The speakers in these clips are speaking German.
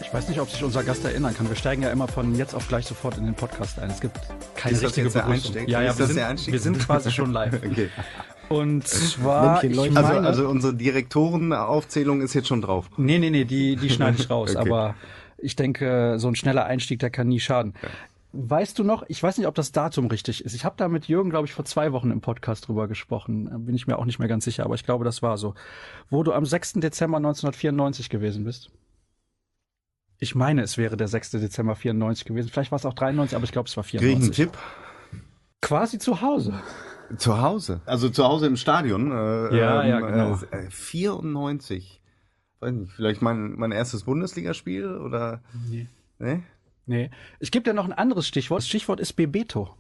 Ich weiß nicht, ob sich unser Gast erinnern kann. Wir steigen ja immer von jetzt auf gleich sofort in den Podcast ein. Es gibt keine ist richtige Begrüßung. Wir sind quasi schon live. Okay. Und zwar, also unsere Direktorenaufzählung ist jetzt schon drauf. Nee, die schneide ich raus. Okay. Aber ich denke, so ein schneller Einstieg, der kann nie schaden. Ja. Weißt du noch, ich weiß nicht, ob das Datum richtig ist. Ich habe da mit Jürgen, glaube ich, vor 2 Wochen im Podcast drüber gesprochen. Bin ich mir auch nicht mehr ganz sicher, aber ich glaube, das war so. Wo du am 6. Dezember 1994 gewesen bist. Ich meine, es wäre der 6. Dezember 94 gewesen. Vielleicht war es auch 93, aber ich glaube, es war 94. Krieg ich einen Tipp? Quasi zu Hause. Zu Hause? Also zu Hause im Stadion? Ja, genau. 94. Weiß nicht, vielleicht mein erstes Bundesligaspiel oder? Nee. Ich gebe dir noch ein anderes Stichwort. Das Stichwort ist Bebeto.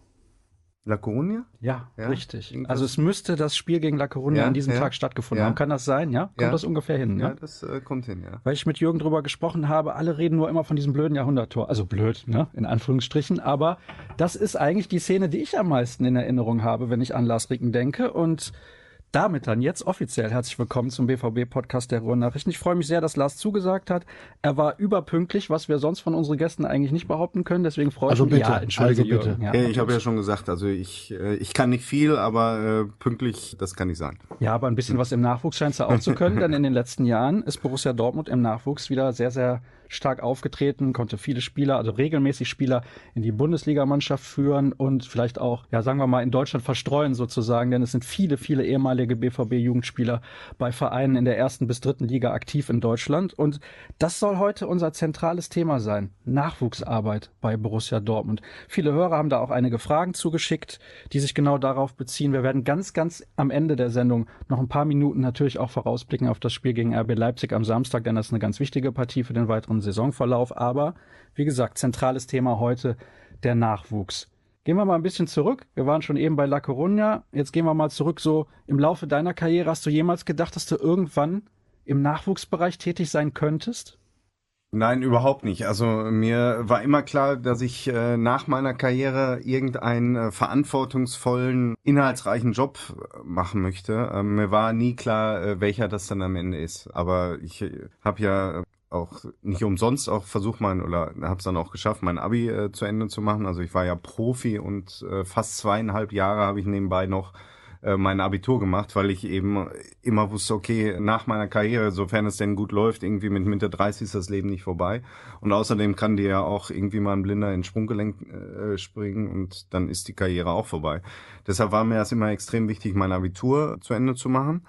La Coruña? Ja, richtig. Also es müsste das Spiel gegen La Coruña an diesem Tag stattgefunden haben. Kann das sein? Ja? Kommt das ungefähr hin? Ja, das kommt hin, ja. Weil ich mit Jürgen drüber gesprochen habe, alle reden nur immer von diesem blöden Jahrhunderttor. Also blöd, ne? In Anführungsstrichen. Aber das ist eigentlich die Szene, die ich am meisten in Erinnerung habe, wenn ich an Lars Ricken denke. Und damit dann jetzt offiziell herzlich willkommen zum BVB-Podcast der Ruhrnachrichten. Ich freue mich sehr, dass Lars zugesagt hat. Er war überpünktlich, was wir sonst von unseren Gästen eigentlich nicht behaupten können. Deswegen freue ich mich. Ja, entschuldige bitte. Ja, ich habe ja schon gesagt, also ich kann nicht viel, aber pünktlich, das kann ich sein. Ja, aber ein bisschen was im Nachwuchs scheinst du auch zu können, denn in den letzten Jahren ist Borussia Dortmund im Nachwuchs wieder sehr, sehr stark aufgetreten, konnte viele Spieler, also regelmäßig Spieler in die Bundesligamannschaft führen und vielleicht auch, ja, sagen wir mal, in Deutschland verstreuen sozusagen, denn es sind viele, viele ehemalige BVB-Jugendspieler bei Vereinen in der 1. bis 3. Liga aktiv in Deutschland und das soll heute unser zentrales Thema sein, Nachwuchsarbeit bei Borussia Dortmund. Viele Hörer haben da auch einige Fragen zugeschickt, die sich genau darauf beziehen. Wir werden ganz, ganz am Ende der Sendung noch ein paar Minuten natürlich auch vorausblicken auf das Spiel gegen RB Leipzig am Samstag, denn das ist eine ganz wichtige Partie für den weiteren Saisonverlauf, aber wie gesagt, zentrales Thema heute, der Nachwuchs. Gehen wir mal ein bisschen zurück. Wir waren schon eben bei La Coruña. Jetzt gehen wir mal zurück. So im Laufe deiner Karriere, hast du jemals gedacht, dass du irgendwann im Nachwuchsbereich tätig sein könntest? Nein, überhaupt nicht. Also mir war immer klar, dass ich nach meiner Karriere irgendeinen verantwortungsvollen, inhaltsreichen Job machen möchte. Mir war nie klar, welcher das dann am Ende ist. Aber ich habe ja auch nicht umsonst auch versucht oder habe es dann auch geschafft, mein Abi zu Ende zu machen. Also ich war ja Profi und fast 2,5 Jahre habe ich nebenbei noch mein Abitur gemacht, weil ich eben immer wusste, okay, nach meiner Karriere, sofern es denn gut läuft, irgendwie mit Mitte 30 ist das Leben nicht vorbei. Und außerdem kann dir ja auch irgendwie mal ein Blinder ins Sprunggelenk springen und dann ist die Karriere auch vorbei. Deshalb war mir das immer extrem wichtig, mein Abitur zu Ende zu machen.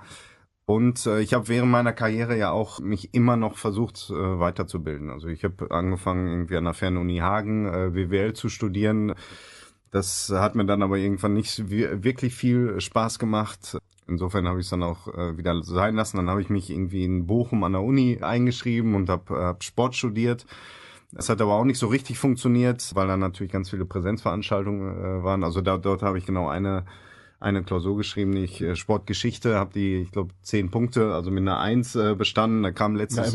Und ich habe während meiner Karriere ja auch mich immer noch versucht weiterzubilden. Also ich habe angefangen irgendwie an der Fernuni Hagen BWL zu studieren. Das hat mir dann aber irgendwann nicht wirklich viel Spaß gemacht. Insofern habe ich es dann auch wieder sein lassen. Dann habe ich mich irgendwie in Bochum an der Uni eingeschrieben und habe Sport studiert. Es hat aber auch nicht so richtig funktioniert, weil dann natürlich ganz viele Präsenzveranstaltungen waren. Also dort habe ich genau eine Klausur geschrieben, ich Sportgeschichte, habe die, ich glaube, 10 Punkte, also mit einer 1 bestanden. Da kam letztens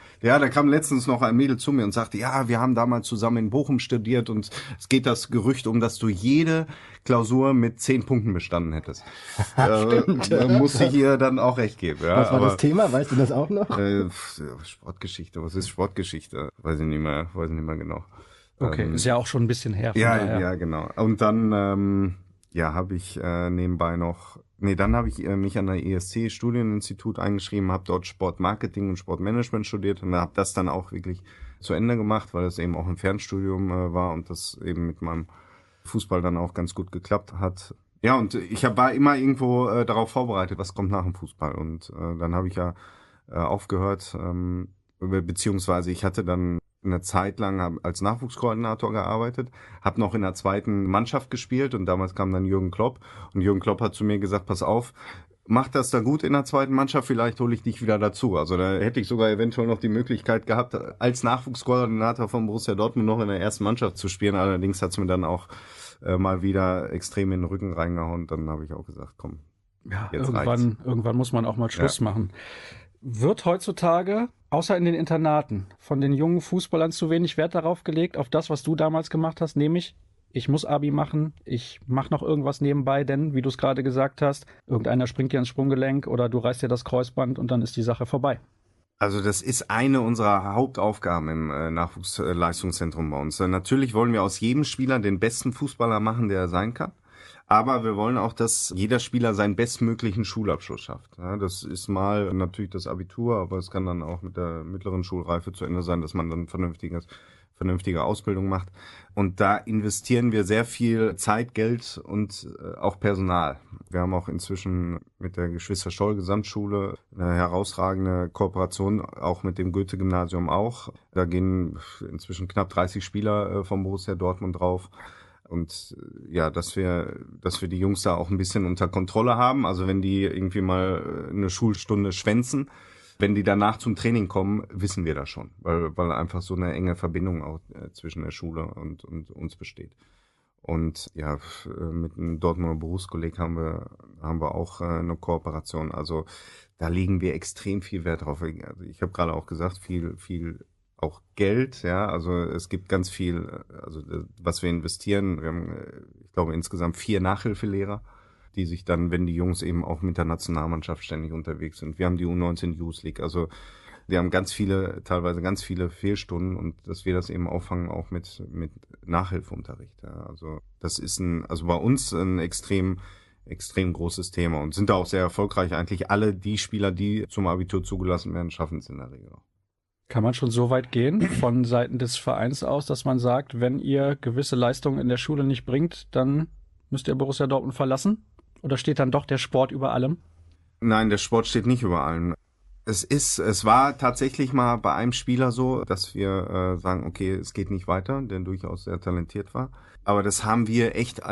noch ein Mädel zu mir und sagte, ja, wir haben damals zusammen in Bochum studiert und es geht das Gerücht um, dass du jede Klausur mit 10 Punkten bestanden hättest. Stimmt. Muss ich ihr dann auch recht geben. Ja, was war das Thema? Weißt du das auch noch? Sportgeschichte, was ist Sportgeschichte? Weiß ich nicht mehr genau. Okay, ist ja auch schon ein bisschen her. Ja, genau. Und dann habe ich nebenbei dann habe ich mich an der ESC Studieninstitut eingeschrieben, habe dort Sportmarketing und Sportmanagement studiert und habe das dann auch wirklich zu Ende gemacht, weil es eben auch ein Fernstudium war und das eben mit meinem Fußball dann auch ganz gut geklappt hat. Ja, und ich war immer irgendwo darauf vorbereitet, was kommt nach dem Fußball. Und dann habe ich aufgehört, beziehungsweise ich hatte dann eine Zeit lang als Nachwuchskoordinator gearbeitet, habe noch in der 2. Mannschaft gespielt und damals kam dann Jürgen Klopp und Jürgen Klopp hat zu mir gesagt, pass auf, mach das da gut in der 2. Mannschaft, vielleicht hole ich dich wieder dazu. Also da hätte ich sogar eventuell noch die Möglichkeit gehabt, als Nachwuchskoordinator von Borussia Dortmund noch in der 1. Mannschaft zu spielen. Allerdings hat es mir dann auch mal wieder extrem in den Rücken reingehauen. Dann habe ich auch gesagt, komm, ja, irgendwann muss man auch mal Schluss machen. Wird heutzutage, außer in den Internaten, von den jungen Fußballern zu wenig Wert darauf gelegt, auf das, was du damals gemacht hast, nämlich, ich muss Abi machen, ich mache noch irgendwas nebenbei, denn, wie du es gerade gesagt hast, irgendeiner springt dir ins Sprunggelenk oder du reißt dir das Kreuzband und dann ist die Sache vorbei. Also das ist eine unserer Hauptaufgaben im Nachwuchsleistungszentrum bei uns. Natürlich wollen wir aus jedem Spieler den besten Fußballer machen, der er sein kann. Aber wir wollen auch, dass jeder Spieler seinen bestmöglichen Schulabschluss schafft. Ja, das ist mal natürlich das Abitur, aber es kann dann auch mit der mittleren Schulreife zu Ende sein, dass man dann vernünftige Ausbildung macht. Und da investieren wir sehr viel Zeit, Geld und auch Personal. Wir haben auch inzwischen mit der Geschwister Scholl Gesamtschule eine herausragende Kooperation, auch mit dem Goethe-Gymnasium auch. Da gehen inzwischen knapp 30 Spieler vom Borussia Dortmund drauf. Und ja, dass wir die Jungs da auch ein bisschen unter Kontrolle haben. Also wenn die irgendwie mal eine Schulstunde schwänzen, wenn die danach zum Training kommen, wissen wir das schon, weil einfach so eine enge Verbindung auch zwischen der Schule und uns besteht. Und ja, mit einem Dortmunder Berufskolleg haben wir auch eine Kooperation. Also da legen wir extrem viel Wert drauf. Also ich habe gerade auch gesagt, viel auch Geld, ja, also es gibt ganz viel, also was wir investieren. Wir haben, ich glaube, insgesamt 4 Nachhilfelehrer, die sich dann, wenn die Jungs eben auch mit der Nationalmannschaft ständig unterwegs sind. Wir haben die U19 Youth League, also wir haben teilweise ganz viele Fehlstunden und dass wir das eben auffangen auch mit Nachhilfeunterricht. Ja. Also das ist also bei uns ein extrem großes Thema und sind da auch sehr erfolgreich. Eigentlich alle die Spieler, die zum Abitur zugelassen werden, schaffen es in der Regel auch. Kann man schon so weit gehen von Seiten des Vereins aus, dass man sagt, wenn ihr gewisse Leistungen in der Schule nicht bringt, dann müsst ihr Borussia Dortmund verlassen? Oder steht dann doch der Sport über allem? Nein, der Sport steht nicht über allem. Es war tatsächlich mal bei einem Spieler so, dass wir sagen, okay, es geht nicht weiter, der durchaus sehr talentiert war. Aber das haben wir echt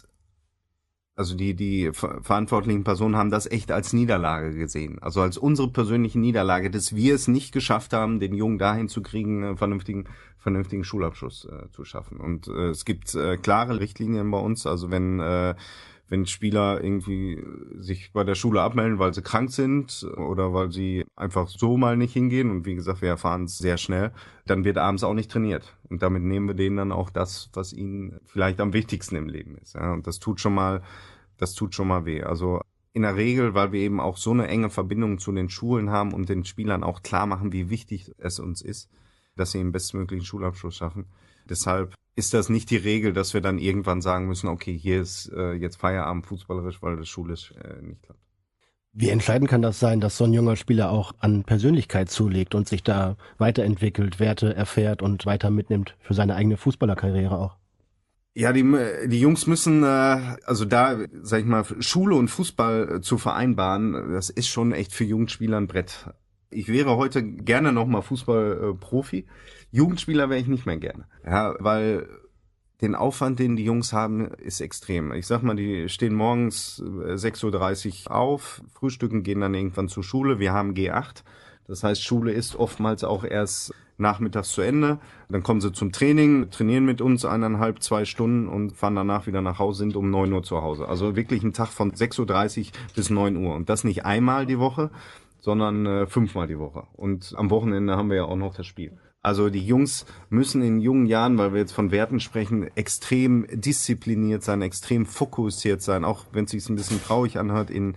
also die verantwortlichen Personen haben das echt als Niederlage gesehen. Also als unsere persönliche Niederlage, dass wir es nicht geschafft haben, den Jungen dahin zu kriegen, einen vernünftigen Schulabschluss zu schaffen. Und es gibt klare Richtlinien bei uns. Also wenn Spieler irgendwie sich bei der Schule abmelden, weil sie krank sind oder weil sie einfach so mal nicht hingehen, und wie gesagt, wir erfahren es sehr schnell, dann wird abends auch nicht trainiert. Und damit nehmen wir denen dann auch das, was ihnen vielleicht am wichtigsten im Leben ist. Ja, und das tut schon mal weh. Also in der Regel, weil wir eben auch so eine enge Verbindung zu den Schulen haben und den Spielern auch klar machen, wie wichtig es uns ist, dass sie den bestmöglichen Schulabschluss schaffen. Deshalb ist das nicht die Regel, dass wir dann irgendwann sagen müssen, okay, hier ist jetzt Feierabend fußballerisch, weil das schulisch nicht klappt. Wie entscheidend kann das sein, dass so ein junger Spieler auch an Persönlichkeit zulegt und sich da weiterentwickelt, Werte erfährt und weiter mitnimmt für seine eigene Fußballerkarriere auch? Ja, die Jungs müssen, also da, sag ich mal, Schule und Fußball zu vereinbaren, das ist schon echt für Jugendspieler ein Brett. Ich wäre heute gerne nochmal Fußballprofi. Jugendspieler wäre ich nicht mehr gerne. Ja, weil den Aufwand, den die Jungs haben, ist extrem. Ich sag mal, die stehen morgens 6:30 Uhr auf, frühstücken, gehen dann irgendwann zur Schule. Wir haben G8. Das heißt, Schule ist oftmals auch erst nachmittags zu Ende. Dann kommen sie zum Training, trainieren mit uns 1,5, 2 Stunden und fahren danach wieder nach Hause, sind um 9 Uhr zu Hause. Also wirklich ein Tag von 6:30 Uhr bis 9 Uhr. Und das nicht einmal die Woche, sondern 5-mal die Woche. Und am Wochenende haben wir ja auch noch das Spiel. Also die Jungs müssen in jungen Jahren, weil wir jetzt von Werten sprechen, extrem diszipliniert sein, extrem fokussiert sein, auch wenn es sich ein bisschen traurig anhört, in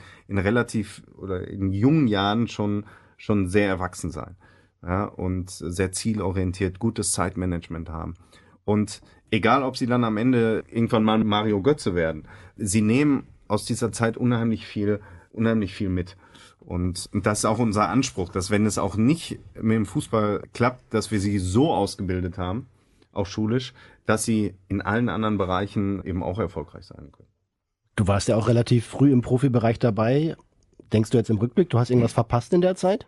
jungen Jahren schon sehr erwachsen sein. Ja, und sehr zielorientiert, gutes Zeitmanagement haben. Und egal, ob sie dann am Ende irgendwann mal Mario Götze werden, sie nehmen aus dieser Zeit unheimlich viel mit. Und das ist auch unser Anspruch, dass wenn es auch nicht mit dem Fußball klappt, dass wir sie so ausgebildet haben, auch schulisch, dass sie in allen anderen Bereichen eben auch erfolgreich sein können. Du warst ja auch relativ früh im Profibereich dabei. Denkst du jetzt im Rückblick, du hast irgendwas verpasst in der Zeit?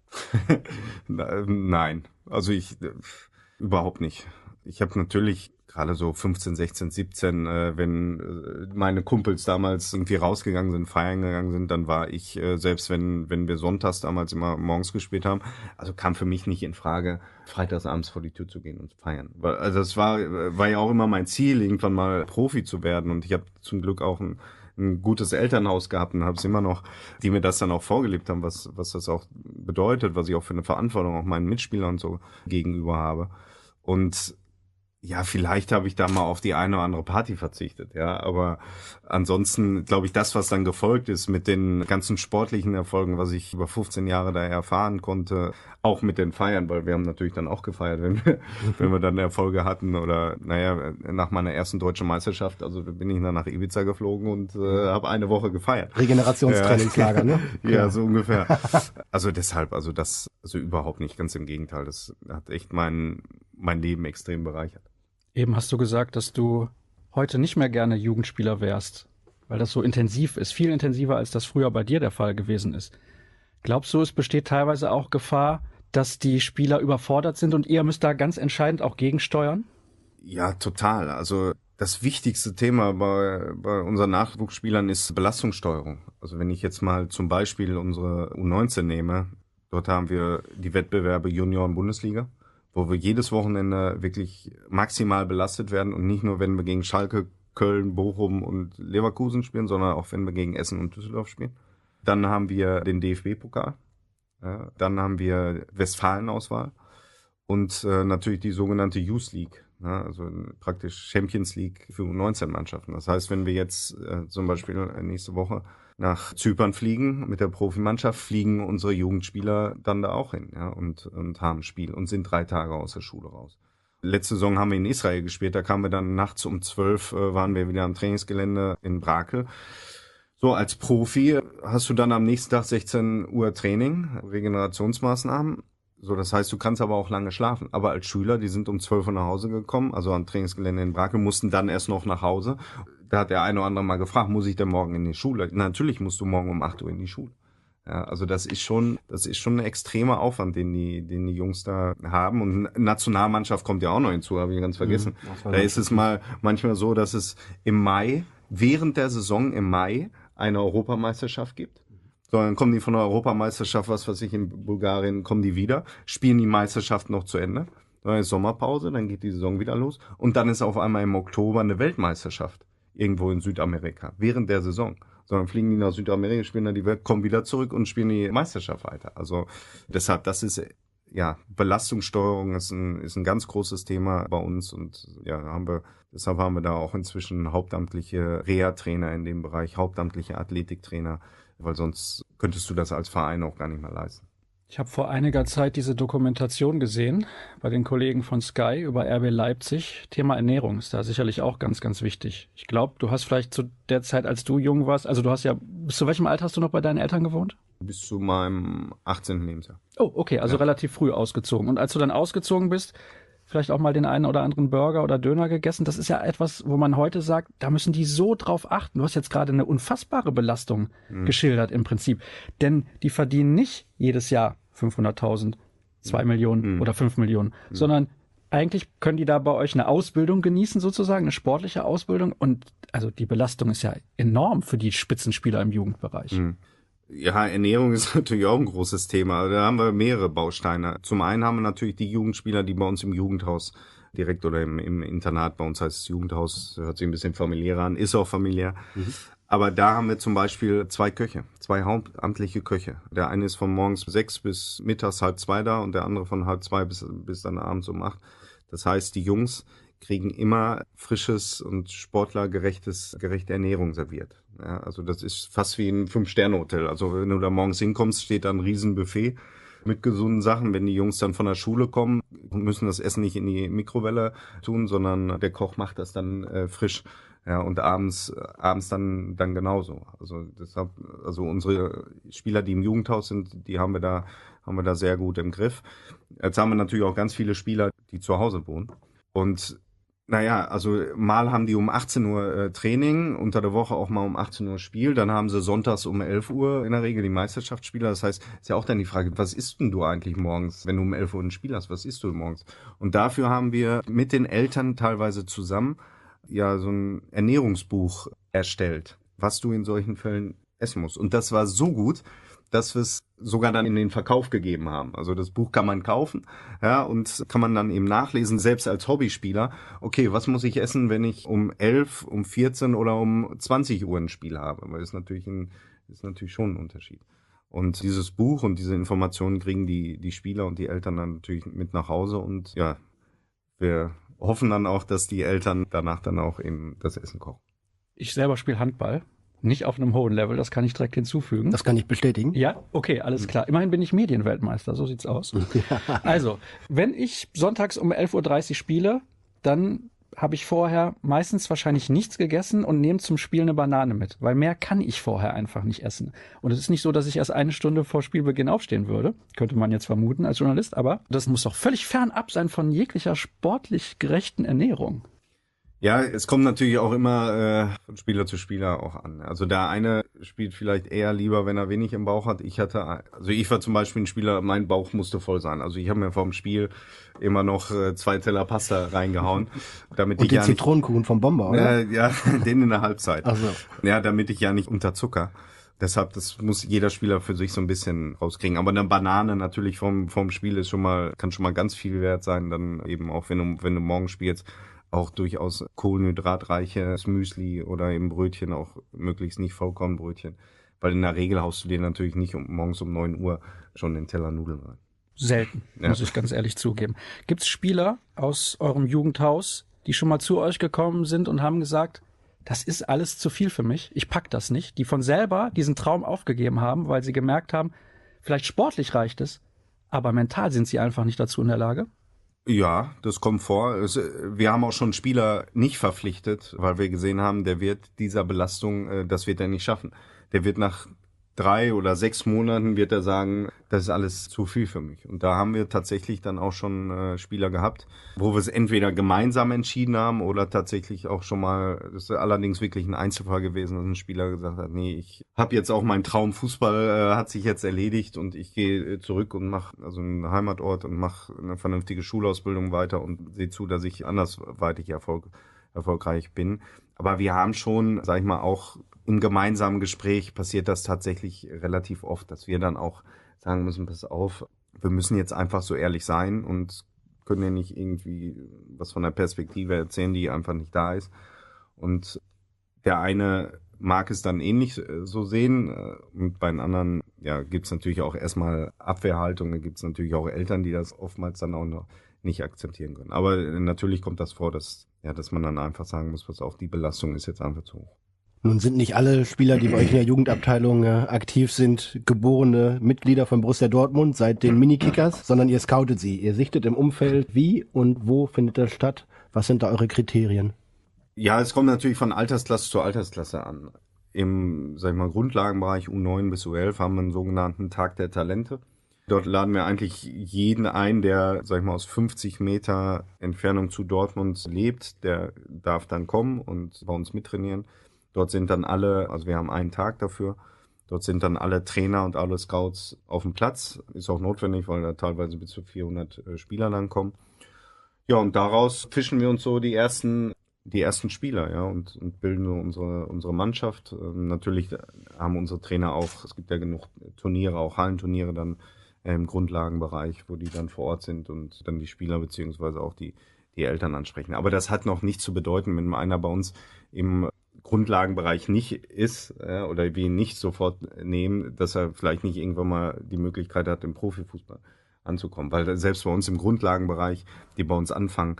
Nein, also überhaupt nicht. Ich habe natürlich gerade so 15, 16, 17, wenn meine Kumpels damals irgendwie rausgegangen sind, feiern gegangen sind, dann war ich, selbst wenn wir sonntags damals immer morgens gespielt haben, also kam für mich nicht in Frage, freitagsabends vor die Tür zu gehen und feiern. Also das war ja auch immer mein Ziel, irgendwann mal Profi zu werden, und ich habe zum Glück auch ein gutes Elternhaus gehabt und habe es immer noch, die mir das dann auch vorgelebt haben, was das auch bedeutet, was ich auch für eine Verantwortung auch meinen Mitspielern so gegenüber habe. Und Ja, vielleicht habe ich da mal auf die eine oder andere Party verzichtet, ja, aber ansonsten glaube ich, das, was dann gefolgt ist mit den ganzen sportlichen Erfolgen, was ich über 15 Jahre da erfahren konnte, auch mit den Feiern, weil wir haben natürlich dann auch gefeiert, wenn wir dann Erfolge hatten oder, naja, nach meiner ersten deutschen Meisterschaft, also bin ich dann nach Ibiza geflogen und habe eine Woche gefeiert. Regenerationstrainingslager, ne? Ja, so ungefähr. Also deshalb, also überhaupt nicht, ganz im Gegenteil, das hat echt mein Leben extrem bereichert. Eben hast du gesagt, dass du heute nicht mehr gerne Jugendspieler wärst, weil das so intensiv ist, viel intensiver, als das früher bei dir der Fall gewesen ist. Glaubst du, es besteht teilweise auch Gefahr, dass die Spieler überfordert sind und ihr müsst da ganz entscheidend auch gegensteuern? Ja, total. Also das wichtigste Thema bei unseren Nachwuchsspielern ist Belastungssteuerung. Also wenn ich jetzt mal zum Beispiel unsere U19 nehme, dort haben wir die Wettbewerbe Junioren-Bundesliga, wo wir jedes Wochenende wirklich maximal belastet werden und nicht nur, wenn wir gegen Schalke, Köln, Bochum und Leverkusen spielen, sondern auch, wenn wir gegen Essen und Düsseldorf spielen. Dann haben wir den DFB-Pokal, ja, dann haben wir Westfalen-Auswahl und natürlich die sogenannte Youth League, ja, also praktisch Champions League für U19-Mannschaften. Das heißt, wenn wir jetzt zum Beispiel nächste Woche nach Zypern fliegen mit der Profimannschaft, fliegen unsere Jugendspieler dann da auch hin, ja, und haben ein Spiel und sind 3 Tage aus der Schule raus. Letzte Saison haben wir in Israel gespielt, da kamen wir dann nachts um 12, waren wir wieder am Trainingsgelände in Brakel. So, als Profi hast du dann am nächsten Tag 16 Uhr Training, Regenerationsmaßnahmen. So, das heißt, du kannst aber auch lange schlafen. Aber als Schüler, die sind um 12 Uhr nach Hause gekommen, also am Trainingsgelände in Brakel, mussten dann erst noch nach Hause. Da hat der eine oder andere mal gefragt, muss ich denn morgen in die Schule? Natürlich musst du morgen um 8 Uhr in die Schule. Ja, also das ist schon ein extremer Aufwand, den die Jungs da haben. Und Nationalmannschaft kommt ja auch noch hinzu, habe ich ganz vergessen. Da ist es manchmal so, dass es im Mai, während der Saison im Mai, eine Europameisterschaft gibt. So, dann kommen die von der Europameisterschaft, was weiß ich, in Bulgarien, kommen die wieder, spielen die Meisterschaft noch zu Ende. Dann ist Sommerpause, dann geht die Saison wieder los. Und dann ist auf einmal im Oktober eine Weltmeisterschaft. Irgendwo in Südamerika. Während der Saison. Sondern fliegen die nach Südamerika, spielen dann die Welt, kommen wieder zurück und spielen die Meisterschaft weiter. Also deshalb, das ist, ja, Belastungssteuerung ist ein ganz großes Thema bei uns und ja, deshalb haben wir da auch inzwischen hauptamtliche Reha-Trainer in dem Bereich, hauptamtliche Athletiktrainer, weil sonst könntest du das als Verein auch gar nicht mehr leisten. Ich habe vor einiger Zeit diese Dokumentation gesehen bei den Kollegen von Sky über RB Leipzig. Thema Ernährung ist da sicherlich auch ganz, ganz wichtig. Ich glaube, du hast vielleicht zu der Zeit, als du jung warst, also du hast ja, bis zu welchem Alter hast du noch bei deinen Eltern gewohnt? Bis zu meinem 18. Lebensjahr. Oh, okay, also relativ früh ausgezogen. Und als du dann ausgezogen bist, vielleicht auch mal den einen oder anderen Burger oder Döner gegessen. Das ist ja etwas, wo man heute sagt, da müssen die so drauf achten. Du hast jetzt gerade eine unfassbare Belastung geschildert im Prinzip. Denn die verdienen nicht jedes Jahr 500.000, 2 Millionen oder 5 Millionen, sondern eigentlich können die da bei euch eine Ausbildung genießen sozusagen, eine sportliche Ausbildung. Und also die Belastung ist ja enorm für die Spitzenspieler im Jugendbereich. Ja, Ernährung ist natürlich auch ein großes Thema. Da haben wir mehrere Bausteine. Zum einen haben wir natürlich die Jugendspieler, die bei uns im Jugendhaus direkt oder im Internat, bei uns heißt es Jugendhaus, hört sich ein bisschen familiärer an, ist auch familiär. Aber da haben wir zum Beispiel 2 Köche, 2 hauptamtliche Köche. Der eine ist von morgens 6 bis mittags 1:30 da und der andere von 1:30 bis dann abends um 8. Das heißt, die Jungs kriegen immer frisches und gerechte Ernährung serviert. Ja, also das ist fast wie ein 5-Sterne-Hotel. Also wenn du da morgens hinkommst, steht da ein Riesenbuffet mit gesunden Sachen. Wenn die Jungs dann von der Schule kommen, müssen das Essen nicht in die Mikrowelle tun, sondern der Koch macht das dann frisch. Ja, und abends dann genauso. Also deshalb, also unsere Spieler, die im Jugendhaus sind, die haben wir da sehr gut im Griff. Jetzt haben wir natürlich auch ganz viele Spieler, die zu Hause wohnen. Und naja, also mal haben die um 18 Uhr Training, unter der Woche auch mal um 18 Uhr Spiel, dann haben sie sonntags um 11 Uhr in der Regel die Meisterschaftsspieler. Das heißt, ist ja auch dann die Frage, was isst denn du eigentlich morgens, wenn du um 11 Uhr ein Spiel hast, was isst du morgens? Und dafür haben wir mit den Eltern teilweise zusammen ja so ein Ernährungsbuch erstellt, was du in solchen Fällen essen musst. Und das war so gut, dass wir es sogar dann in den Verkauf gegeben haben. Also das Buch kann man kaufen, ja, und kann man dann eben nachlesen, selbst als Hobbyspieler. Okay, was muss ich essen, wenn ich um 11, um 14 oder um 20 Uhr ein Spiel habe? Weil das ist natürlich schon ein Unterschied. Und dieses Buch und diese Informationen kriegen die Spieler und die Eltern dann natürlich mit nach Hause und ja, wir hoffen dann auch, dass die Eltern danach dann auch eben das Essen kochen. Ich selber spiele Handball. Nicht auf einem hohen Level, das kann ich direkt hinzufügen. Das kann ich bestätigen. Ja, okay, alles klar. Immerhin bin ich Medienweltmeister, so sieht's aus. Also, wenn ich sonntags um 11:30 Uhr spiele, dann habe ich vorher meistens wahrscheinlich nichts gegessen und nehme zum Spiel eine Banane mit, weil mehr kann ich vorher einfach nicht essen. Und es ist nicht so, dass ich erst eine Stunde vor Spielbeginn aufstehen würde, könnte man jetzt vermuten als Journalist, aber das muss doch völlig fernab sein von jeglicher sportlich gerechten Ernährung. Ja, es kommt natürlich auch immer von Spieler zu Spieler auch an. Also der eine spielt vielleicht eher lieber, wenn er wenig im Bauch hat. Ich war zum Beispiel ein Spieler, mein Bauch musste voll sein. Also ich habe mir vorm Spiel immer noch 2 Teller Pasta reingehauen, damit Und ich den Zitronenkuchen vom Bomber, oder? ja, den in der Halbzeit. Ach so. Ja, damit ich ja nicht unterzucker. Deshalb, das muss jeder Spieler für sich so ein bisschen rauskriegen. Aber eine Banane natürlich vom Spiel kann schon mal ganz viel wert sein. Dann eben auch, wenn du morgen spielst, auch durchaus kohlenhydratreiches Müsli oder eben Brötchen, auch möglichst nicht Vollkornbrötchen. Weil in der Regel haust du dir natürlich nicht morgens um 9 Uhr schon den Teller Nudeln rein. Selten, muss ich ganz ehrlich zugeben. Gibt's Spieler aus eurem Jugendhaus, die schon mal zu euch gekommen sind und haben gesagt, das ist alles zu viel für mich, ich pack das nicht, die von selber diesen Traum aufgegeben haben, weil sie gemerkt haben, vielleicht sportlich reicht es, aber mental sind sie einfach nicht dazu in der Lage? Ja, das kommt vor. Wir haben auch schon Spieler nicht verpflichtet, weil wir gesehen haben, der wird dieser Belastung, das wird er nicht schaffen. Der wird nach 3 oder 6 Monaten wird er sagen, das ist alles zu viel für mich. Und da haben wir tatsächlich dann auch schon Spieler gehabt, wo wir es entweder gemeinsam entschieden haben oder tatsächlich auch schon mal, das ist allerdings wirklich ein Einzelfall gewesen, dass ein Spieler gesagt hat, nee, ich habe jetzt auch meinen Traum Fußball hat sich jetzt erledigt und ich gehe zurück und mache also einen Heimatort und mache eine vernünftige Schulausbildung weiter und sehe zu, dass ich andersweitig erfolgreich bin. Aber wir haben schon, sag ich mal, auch im gemeinsamen Gespräch passiert das tatsächlich relativ oft, dass wir dann auch sagen müssen, pass auf, wir müssen jetzt einfach so ehrlich sein und können ja nicht irgendwie was von der Perspektive erzählen, die einfach nicht da ist. Und der eine mag es dann ähnlich so sehen und bei den anderen gibt's natürlich auch erstmal Abwehrhaltung, da gibt's natürlich auch Eltern, die das oftmals dann auch noch nicht akzeptieren können. Aber natürlich kommt das vor, dass man dann einfach sagen muss, pass auf, die Belastung ist jetzt einfach zu hoch. Nun sind nicht alle Spieler, die bei euch in der Jugendabteilung aktiv sind, geborene Mitglieder von Borussia Dortmund seit den Minikickers, sondern ihr scoutet sie. Ihr sichtet im Umfeld, wie und wo findet das statt? Was sind da eure Kriterien? Ja, es kommt natürlich von Altersklasse zu Altersklasse an. Im, sag ich mal, Grundlagenbereich U9 bis U11 haben wir einen sogenannten Tag der Talente. Dort laden wir eigentlich jeden ein, der, sag ich mal, aus 50 Meter Entfernung zu Dortmund lebt. Der darf dann kommen und bei uns mittrainieren. Dort sind dann alle, also wir haben einen Tag dafür, dort sind dann alle Trainer und alle Scouts auf dem Platz. Ist auch notwendig, weil da teilweise bis zu 400 Spieler dann kommen. Ja, und daraus fischen wir uns so die ersten Spieler, ja, und bilden so unsere Mannschaft. Natürlich haben unsere Trainer auch, es gibt ja genug Turniere, auch Hallenturniere dann im Grundlagenbereich, wo die dann vor Ort sind und dann die Spieler beziehungsweise auch die Eltern ansprechen. Aber das hat noch nichts zu bedeuten, wenn einer bei uns im Grundlagenbereich nicht ist oder wir ihn nicht sofort nehmen, dass er vielleicht nicht irgendwann mal die Möglichkeit hat, im Profifußball anzukommen. Weil selbst bei uns im Grundlagenbereich, die bei uns anfangen,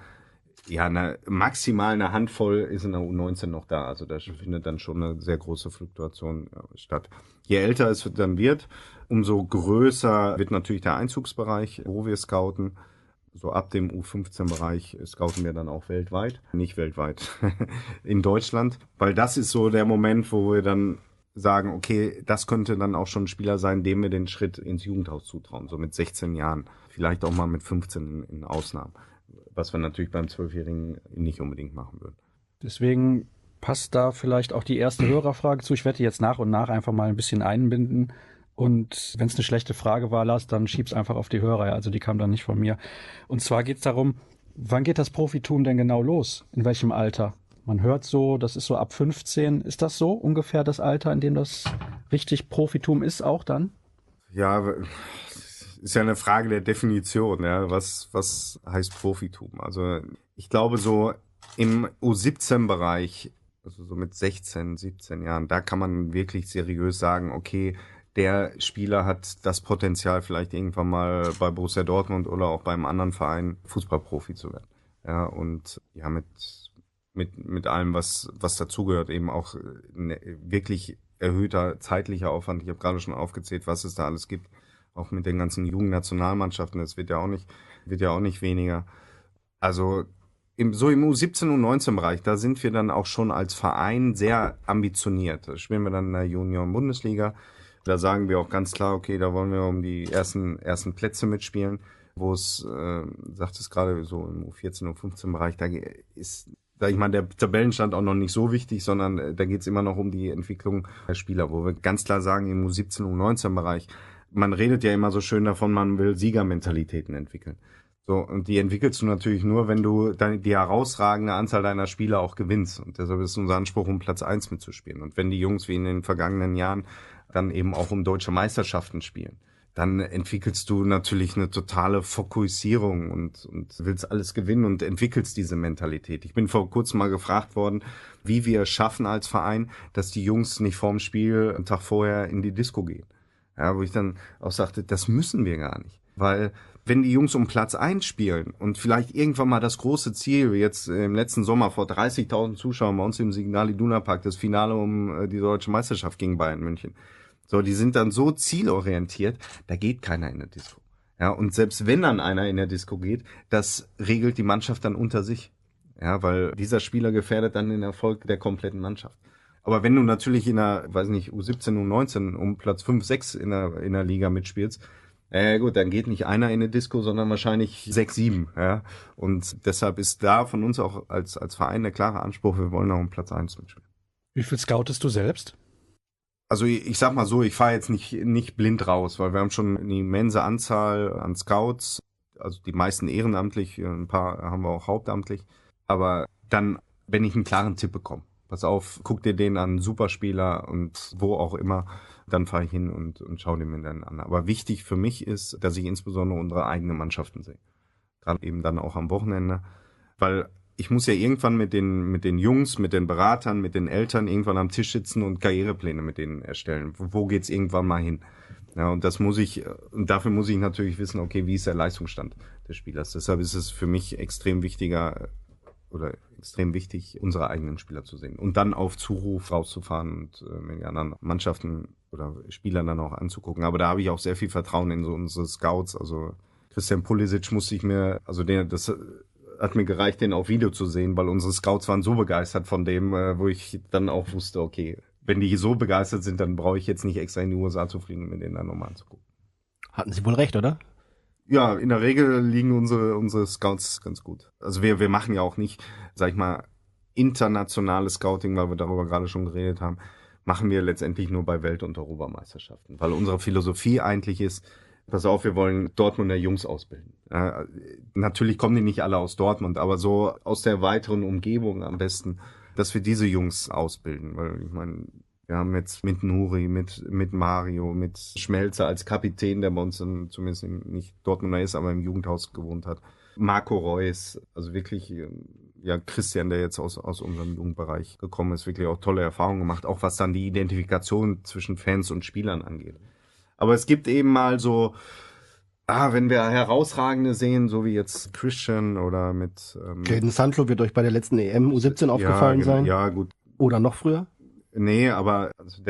maximal eine Handvoll ist in der U19 noch da. Also da findet dann schon eine sehr große Fluktuation statt. Je älter es dann wird, umso größer wird natürlich der Einzugsbereich, wo wir scouten. So ab dem U15-Bereich scouten wir dann auch weltweit. Nicht weltweit, in Deutschland. Weil das ist so der Moment, wo wir dann sagen, okay, das könnte dann auch schon ein Spieler sein, dem wir den Schritt ins Jugendhaus zutrauen. So mit 16 Jahren, vielleicht auch mal mit 15 in Ausnahmen. Was wir natürlich beim 12-Jährigen nicht unbedingt machen würden. Deswegen passt da vielleicht auch die erste Hörerfrage zu. Ich werde die jetzt nach und nach einfach mal ein bisschen einbinden. Und wenn es eine schlechte Frage war, Lars, dann schieb's einfach auf die Hörer. Ja. Also die kam dann nicht von mir. Und zwar geht's darum, wann geht das Profitum denn genau los? In welchem Alter? Man hört so, das ist so ab 15. Ist das so ungefähr das Alter, in dem das richtig Profitum ist auch dann? Ja, ist ja eine Frage der Definition. Ja. Was heißt Profitum? Also ich glaube so im U17-Bereich, also so mit 16, 17 Jahren, da kann man wirklich seriös sagen, okay, der Spieler hat das Potenzial, vielleicht irgendwann mal bei Borussia Dortmund oder auch beim anderen Verein Fußballprofi zu werden. Ja, und ja, mit allem, was dazugehört, eben auch wirklich erhöhter zeitlicher Aufwand. Ich habe gerade schon aufgezählt, was es da alles gibt. Auch mit den ganzen Jugendnationalmannschaften, das wird ja auch nicht weniger. Also im U17 und U19-Bereich, da sind wir dann auch schon als Verein sehr ambitioniert. Da spielen wir dann in der Junioren-Bundesliga. Da sagen wir auch ganz klar, okay, da wollen wir um die ersten Plätze mitspielen, wo es, sagt es gerade so im U14, U15-Bereich, da ist, sag ich mal, der Tabellenstand auch noch nicht so wichtig, sondern da geht's immer noch um die Entwicklung der Spieler, wo wir ganz klar sagen, im U17, U19-Bereich, man redet ja immer so schön davon, man will Siegermentalitäten entwickeln. So, und die entwickelst du natürlich nur, wenn du dann die herausragende Anzahl deiner Spieler auch gewinnst. Und deshalb ist unser Anspruch, um Platz 1 mitzuspielen. Und wenn die Jungs wie in den vergangenen Jahren dann eben auch um deutsche Meisterschaften spielen, dann entwickelst du natürlich eine totale Fokussierung und willst alles gewinnen und entwickelst diese Mentalität. Ich bin vor kurzem mal gefragt worden, wie wir es schaffen als Verein, dass die Jungs nicht vorm Spiel einen Tag vorher in die Disco gehen. Ja, wo ich dann auch sagte, das müssen wir gar nicht. Weil wenn die Jungs um Platz 1 spielen und vielleicht irgendwann mal das große Ziel, wie jetzt im letzten Sommer vor 30.000 Zuschauern bei uns im Signal Iduna Park, das Finale um die deutsche Meisterschaft gegen Bayern München. So, die sind dann so zielorientiert, da geht keiner in der Disco. Ja, und selbst wenn dann einer in der Disco geht, das regelt die Mannschaft dann unter sich. Ja, weil dieser Spieler gefährdet dann den Erfolg der kompletten Mannschaft. Aber wenn du natürlich in der, weiß nicht, U17, U19 um Platz 5, 6 in der Liga mitspielst, gut, dann geht nicht einer in eine Disco, sondern wahrscheinlich 6, 7. Ja? Und deshalb ist da von uns auch als Verein der klare Anspruch, wir wollen auch um Platz 1 mitspielen. Wie viel scoutest du selbst? Also ich sag mal so, ich fahre jetzt nicht blind raus, weil wir haben schon eine immense Anzahl an Scouts, also die meisten ehrenamtlich, ein paar haben wir auch hauptamtlich. Aber dann, wenn ich einen klaren Tipp bekomme, pass auf, guck dir den an, Superspieler und wo auch immer, dann fahre ich hin und schaue den mir dann an. Aber wichtig für mich ist, dass ich insbesondere unsere eigenen Mannschaften sehe. Gerade eben dann auch am Wochenende. Weil ich muss ja irgendwann mit den Jungs, mit den Beratern, mit den Eltern irgendwann am Tisch sitzen und Karrierepläne mit denen erstellen. Wo geht's irgendwann mal hin? Ja, und dafür muss ich natürlich wissen, okay, wie ist der Leistungsstand des Spielers? Deshalb ist es für mich extrem wichtig, unsere eigenen Spieler zu sehen. Und dann auf Zuruf rauszufahren und mit den anderen Mannschaften oder Spielern dann auch anzugucken. Aber da habe ich auch sehr viel Vertrauen in so unsere Scouts. Also Christian Pulisic das hat mir gereicht, den auf Video zu sehen, weil unsere Scouts waren so begeistert von dem, wo ich dann auch wusste, okay, wenn die so begeistert sind, dann brauche ich jetzt nicht extra in die USA zu fliegen, mit denen dann nochmal anzugucken. Hatten Sie wohl recht, oder? Ja, in der Regel liegen unsere Scouts ganz gut. Also wir machen ja auch nicht, sag ich mal, internationales Scouting, weil wir darüber gerade schon geredet haben, machen wir letztendlich nur bei Welt- und Europameisterschaften. Weil unsere Philosophie eigentlich ist, pass auf, wir wollen Dortmunder Jungs ausbilden. Natürlich kommen die nicht alle aus Dortmund, aber so aus der weiteren Umgebung am besten, dass wir diese Jungs ausbilden. Weil ich meine, wir haben jetzt mit Nuri, mit Mario, mit Schmelzer als Kapitän, der bei uns zumindest nicht Dortmunder ist, aber im Jugendhaus gewohnt hat. Marco Reus, also wirklich, ja, Christian, der jetzt aus unserem Jugendbereich gekommen ist, wirklich auch tolle Erfahrungen gemacht, auch was dann die Identifikation zwischen Fans und Spielern angeht. Aber es gibt eben mal so, wenn wir Herausragende sehen, so wie jetzt Christian oder mit Jadon Sancho wird euch bei der letzten EM U17 aufgefallen sein? Ja, gut. Oder noch früher? Nee, aber also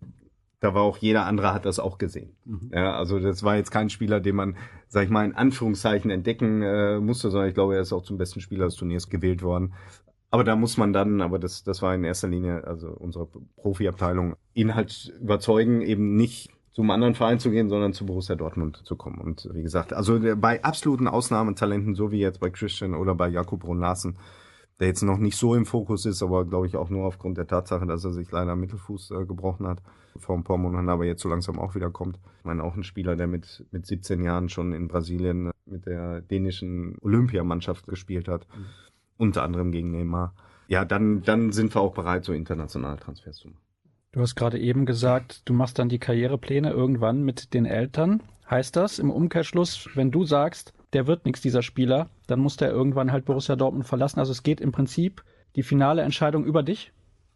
da war auch jeder andere hat das auch gesehen. Mhm. Ja, also das war jetzt kein Spieler, den man, sag ich mal, in Anführungszeichen entdecken musste, sondern ich glaube, er ist auch zum besten Spieler des Turniers gewählt worden. Aber da muss man dann, aber das war in erster Linie, also unsere Profiabteilung, ihn halt überzeugen, eben nicht zum anderen Verein zu gehen, sondern zu Borussia Dortmund zu kommen. Und wie gesagt, also bei absoluten Ausnahmetalenten, so wie jetzt bei Christian oder bei Jakub Brun-Larsen, der jetzt noch nicht so im Fokus ist, aber glaube ich auch nur aufgrund der Tatsache, dass er sich leider am Mittelfuß gebrochen hat vor ein paar Monaten, aber jetzt so langsam auch wieder kommt. Ich meine, auch ein Spieler, der mit 17 Jahren schon in Brasilien mit der dänischen Olympiamannschaft gespielt hat, unter anderem gegen Neymar. Ja, dann sind wir auch bereit, so internationale Transfers zu machen. Du hast gerade eben gesagt, du machst dann die Karrierepläne irgendwann mit den Eltern. Heißt das im Umkehrschluss, wenn du sagst, der wird nichts, dieser Spieler, dann muss der irgendwann halt Borussia Dortmund verlassen? Also es geht im Prinzip die finale Entscheidung über dich?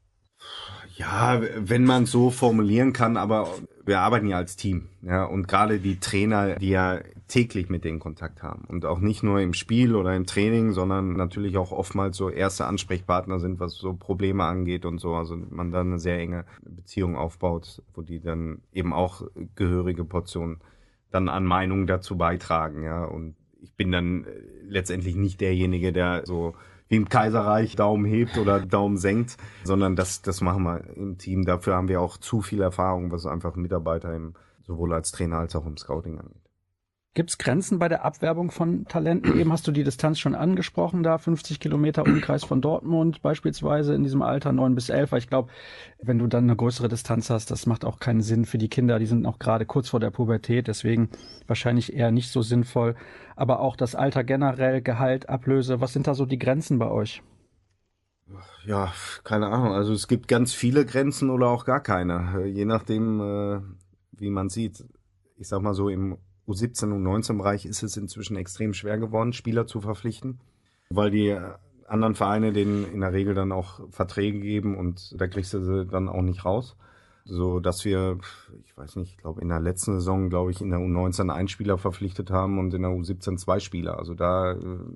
Ja, wenn man es so formulieren kann, aber wir arbeiten ja als Team. Ja, und gerade die Trainer, die ja täglich mit denen Kontakt haben und auch nicht nur im Spiel oder im Training, sondern natürlich auch oftmals so erste Ansprechpartner sind, was so Probleme angeht und so. Also man da eine sehr enge Beziehung aufbaut, wo die dann eben auch gehörige Portionen dann an Meinungen dazu beitragen, ja. Und ich bin dann letztendlich nicht derjenige, der so wie im Kaiserreich Daumen hebt oder Daumen senkt, sondern das machen wir im Team. Dafür haben wir auch zu viel Erfahrung, was einfach Mitarbeiter sowohl als Trainer als auch im Scouting angeht. Gibt es Grenzen bei der Abwerbung von Talenten? Eben hast du die Distanz schon angesprochen, da 50 Kilometer Umkreis von Dortmund beispielsweise in diesem Alter 9 bis 11. Weil ich glaube, wenn du dann eine größere Distanz hast, das macht auch keinen Sinn für die Kinder. Die sind auch gerade kurz vor der Pubertät, deswegen wahrscheinlich eher nicht so sinnvoll. Aber auch das Alter generell, Gehalt, Ablöse, was sind da so die Grenzen bei euch? Ja, keine Ahnung. Also es gibt ganz viele Grenzen oder auch gar keine. Je nachdem, wie man sieht. Ich sag mal so, im U17 und U19-Bereich ist es inzwischen extrem schwer geworden, Spieler zu verpflichten, weil die anderen Vereine denen in der Regel dann auch Verträge geben und da kriegst du sie dann auch nicht raus. So dass wir, ich weiß nicht, ich glaube in der letzten Saison, glaube ich, in der U19 einen Spieler verpflichtet haben und in der U17 2 Spieler. Also da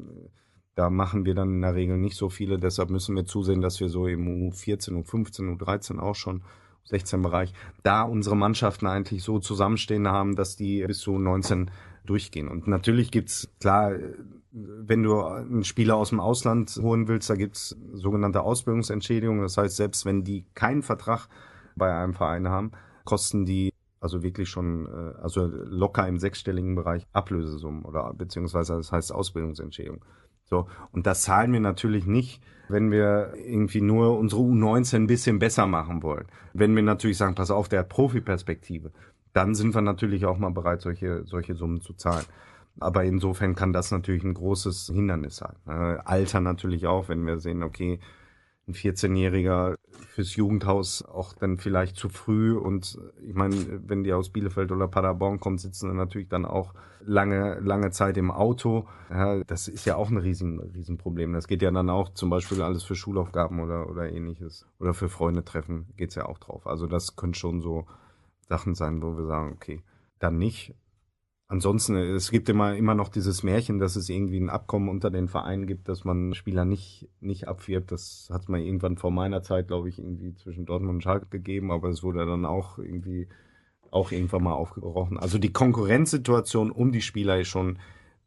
machen wir dann in der Regel nicht so viele, deshalb müssen wir zusehen, dass wir so im U14, U15, U13 auch schon 16-Bereich, da unsere Mannschaften eigentlich so zusammenstehen haben, dass die bis zu 19 durchgehen. Und natürlich gibt's, klar, wenn du einen Spieler aus dem Ausland holen willst, da gibt's sogenannte Ausbildungsentschädigungen. Das heißt, selbst wenn die keinen Vertrag bei einem Verein haben, kosten die also wirklich schon, also locker im sechsstelligen Bereich Ablösesummen oder beziehungsweise das heißt Ausbildungsentschädigung. So, und das zahlen wir natürlich nicht, wenn wir irgendwie nur unsere U19 ein bisschen besser machen wollen. Wenn wir natürlich sagen, pass auf, der hat Profiperspektive, dann sind wir natürlich auch mal bereit, solche Summen zu zahlen. Aber insofern kann das natürlich ein großes Hindernis sein. Alter natürlich auch, wenn wir sehen, okay, ein 14-Jähriger fürs Jugendhaus auch dann vielleicht zu früh und ich meine, wenn die aus Bielefeld oder Paderborn kommen, sitzen dann natürlich dann auch lange Zeit im Auto. Ja, das ist ja auch ein Riesenproblem. Das geht ja dann auch zum Beispiel alles für Schulaufgaben oder ähnliches oder für Freunde treffen geht's ja auch drauf. Also das können schon so Sachen sein, wo wir sagen, okay, dann nicht. Ansonsten, es gibt immer noch dieses Märchen, dass es irgendwie ein Abkommen unter den Vereinen gibt, dass man Spieler nicht abwirbt. Das hat es mal irgendwann vor meiner Zeit, glaube ich, irgendwie zwischen Dortmund und Schalke gegeben, aber es wurde dann auch irgendwann mal aufgebrochen. Also die Konkurrenzsituation um die Spieler ist schon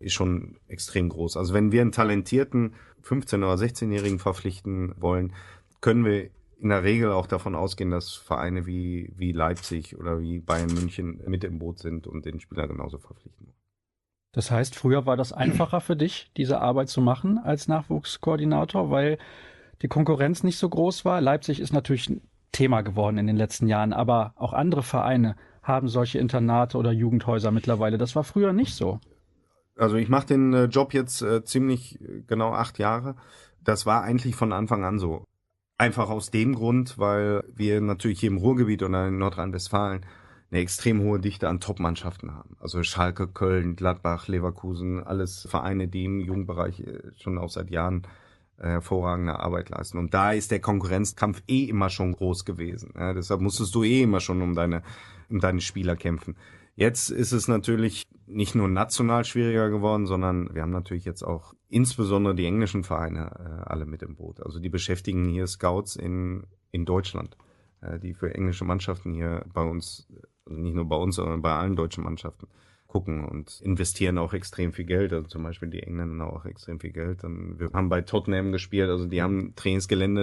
extrem groß. Also wenn wir einen talentierten 15- oder 16-Jährigen verpflichten wollen, können wir in der Regel auch davon ausgehen, dass Vereine wie Leipzig oder wie Bayern München mit im Boot sind und den Spieler genauso verpflichten. Das heißt, früher war das einfacher für dich, diese Arbeit zu machen als Nachwuchskoordinator, weil die Konkurrenz nicht so groß war. Leipzig ist natürlich ein Thema geworden in den letzten Jahren, aber auch andere Vereine haben solche Internate oder Jugendhäuser mittlerweile. Das war früher nicht so. Also ich mache den Job jetzt ziemlich genau 8 Jahre. Das war eigentlich von Anfang an so. Einfach aus dem Grund, weil wir natürlich hier im Ruhrgebiet oder in Nordrhein-Westfalen eine extrem hohe Dichte an Top-Mannschaften haben. Also Schalke, Köln, Gladbach, Leverkusen, alles Vereine, die im Jugendbereich schon auch seit Jahren hervorragende Arbeit leisten. Und da ist der Konkurrenzkampf immer schon groß gewesen. Ja, deshalb musstest du immer schon um deine Spieler kämpfen. Jetzt ist es natürlich nicht nur national schwieriger geworden, sondern wir haben natürlich jetzt auch insbesondere die englischen Vereine alle mit im Boot. Also die beschäftigen hier Scouts in Deutschland, die für englische Mannschaften hier bei uns, also nicht nur bei uns, sondern bei allen deutschen Mannschaften gucken und investieren auch extrem viel Geld. Also zum Beispiel die Engländer auch extrem viel Geld. Und wir haben bei Tottenham gespielt, also die haben Trainingsgelände,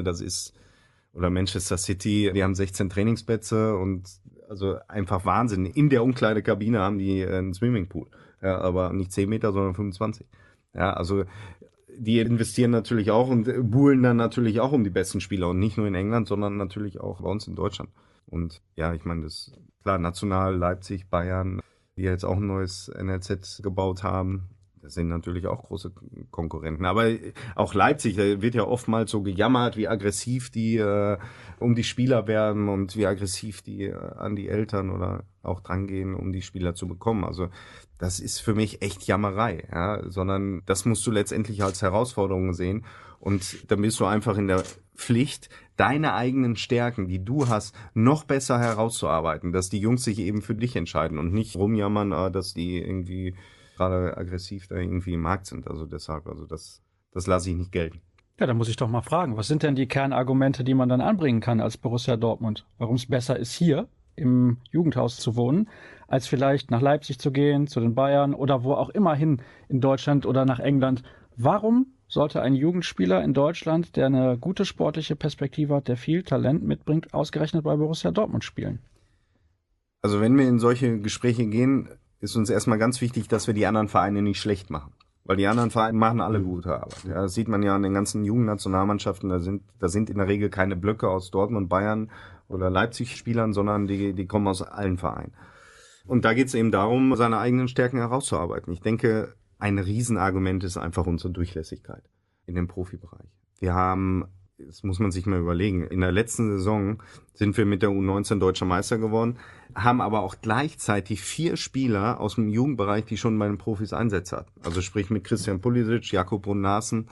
oder Manchester City, die haben 16 Trainingsplätze und also einfach Wahnsinn. In der Umkleidekabine haben die einen Swimmingpool. Ja, aber nicht 10 Meter, sondern 25. Ja, also die investieren natürlich auch und buhlen dann natürlich auch um die besten Spieler und nicht nur in England, sondern natürlich auch bei uns in Deutschland. Und ja, ich meine, das klar, national, Leipzig, Bayern, die jetzt auch ein neues NLZ gebaut haben. Das sind natürlich auch große Konkurrenten. Aber auch Leipzig, da wird ja oftmals so gejammert, wie aggressiv die um die Spieler werden und wie aggressiv die an die Eltern oder auch drangehen, um die Spieler zu bekommen. Also das ist für mich echt Jammerei, ja, sondern das musst du letztendlich als Herausforderung sehen. Und dann bist du einfach in der Pflicht, deine eigenen Stärken, die du hast, noch besser herauszuarbeiten, dass die Jungs sich eben für dich entscheiden und nicht rumjammern, dass die irgendwie gerade aggressiv da irgendwie im Markt sind. Also deshalb, das lasse ich nicht gelten. Ja, dann muss ich doch mal fragen, was sind denn die Kernargumente, die man dann anbringen kann als Borussia Dortmund? Warum es besser ist, hier im Jugendhaus zu wohnen, als vielleicht nach Leipzig zu gehen, zu den Bayern oder wo auch immer hin in Deutschland oder nach England? Warum sollte ein Jugendspieler in Deutschland, der eine gute sportliche Perspektive hat, der viel Talent mitbringt, ausgerechnet bei Borussia Dortmund spielen? Also wenn wir in solche Gespräche gehen, ist uns erstmal ganz wichtig, dass wir die anderen Vereine nicht schlecht machen. Weil die anderen Vereine machen alle gute Arbeit. Ja, das sieht man ja an den ganzen Jugendnationalmannschaften. Da sind in der Regel keine Blöcke aus Dortmund, Bayern oder Leipzig-Spielern, sondern die kommen aus allen Vereinen. Und da geht es eben darum, seine eigenen Stärken herauszuarbeiten. Ich denke, ein Riesenargument ist einfach unsere Durchlässigkeit in dem Profibereich. Wir haben, das muss man sich mal überlegen, in der letzten Saison sind wir mit der U19 Deutscher Meister geworden, haben aber auch gleichzeitig 4 Spieler aus dem Jugendbereich, die schon bei den Profis Einsätze hatten. Also sprich mit Christian Pulisic, Jakub Brun-Larsen,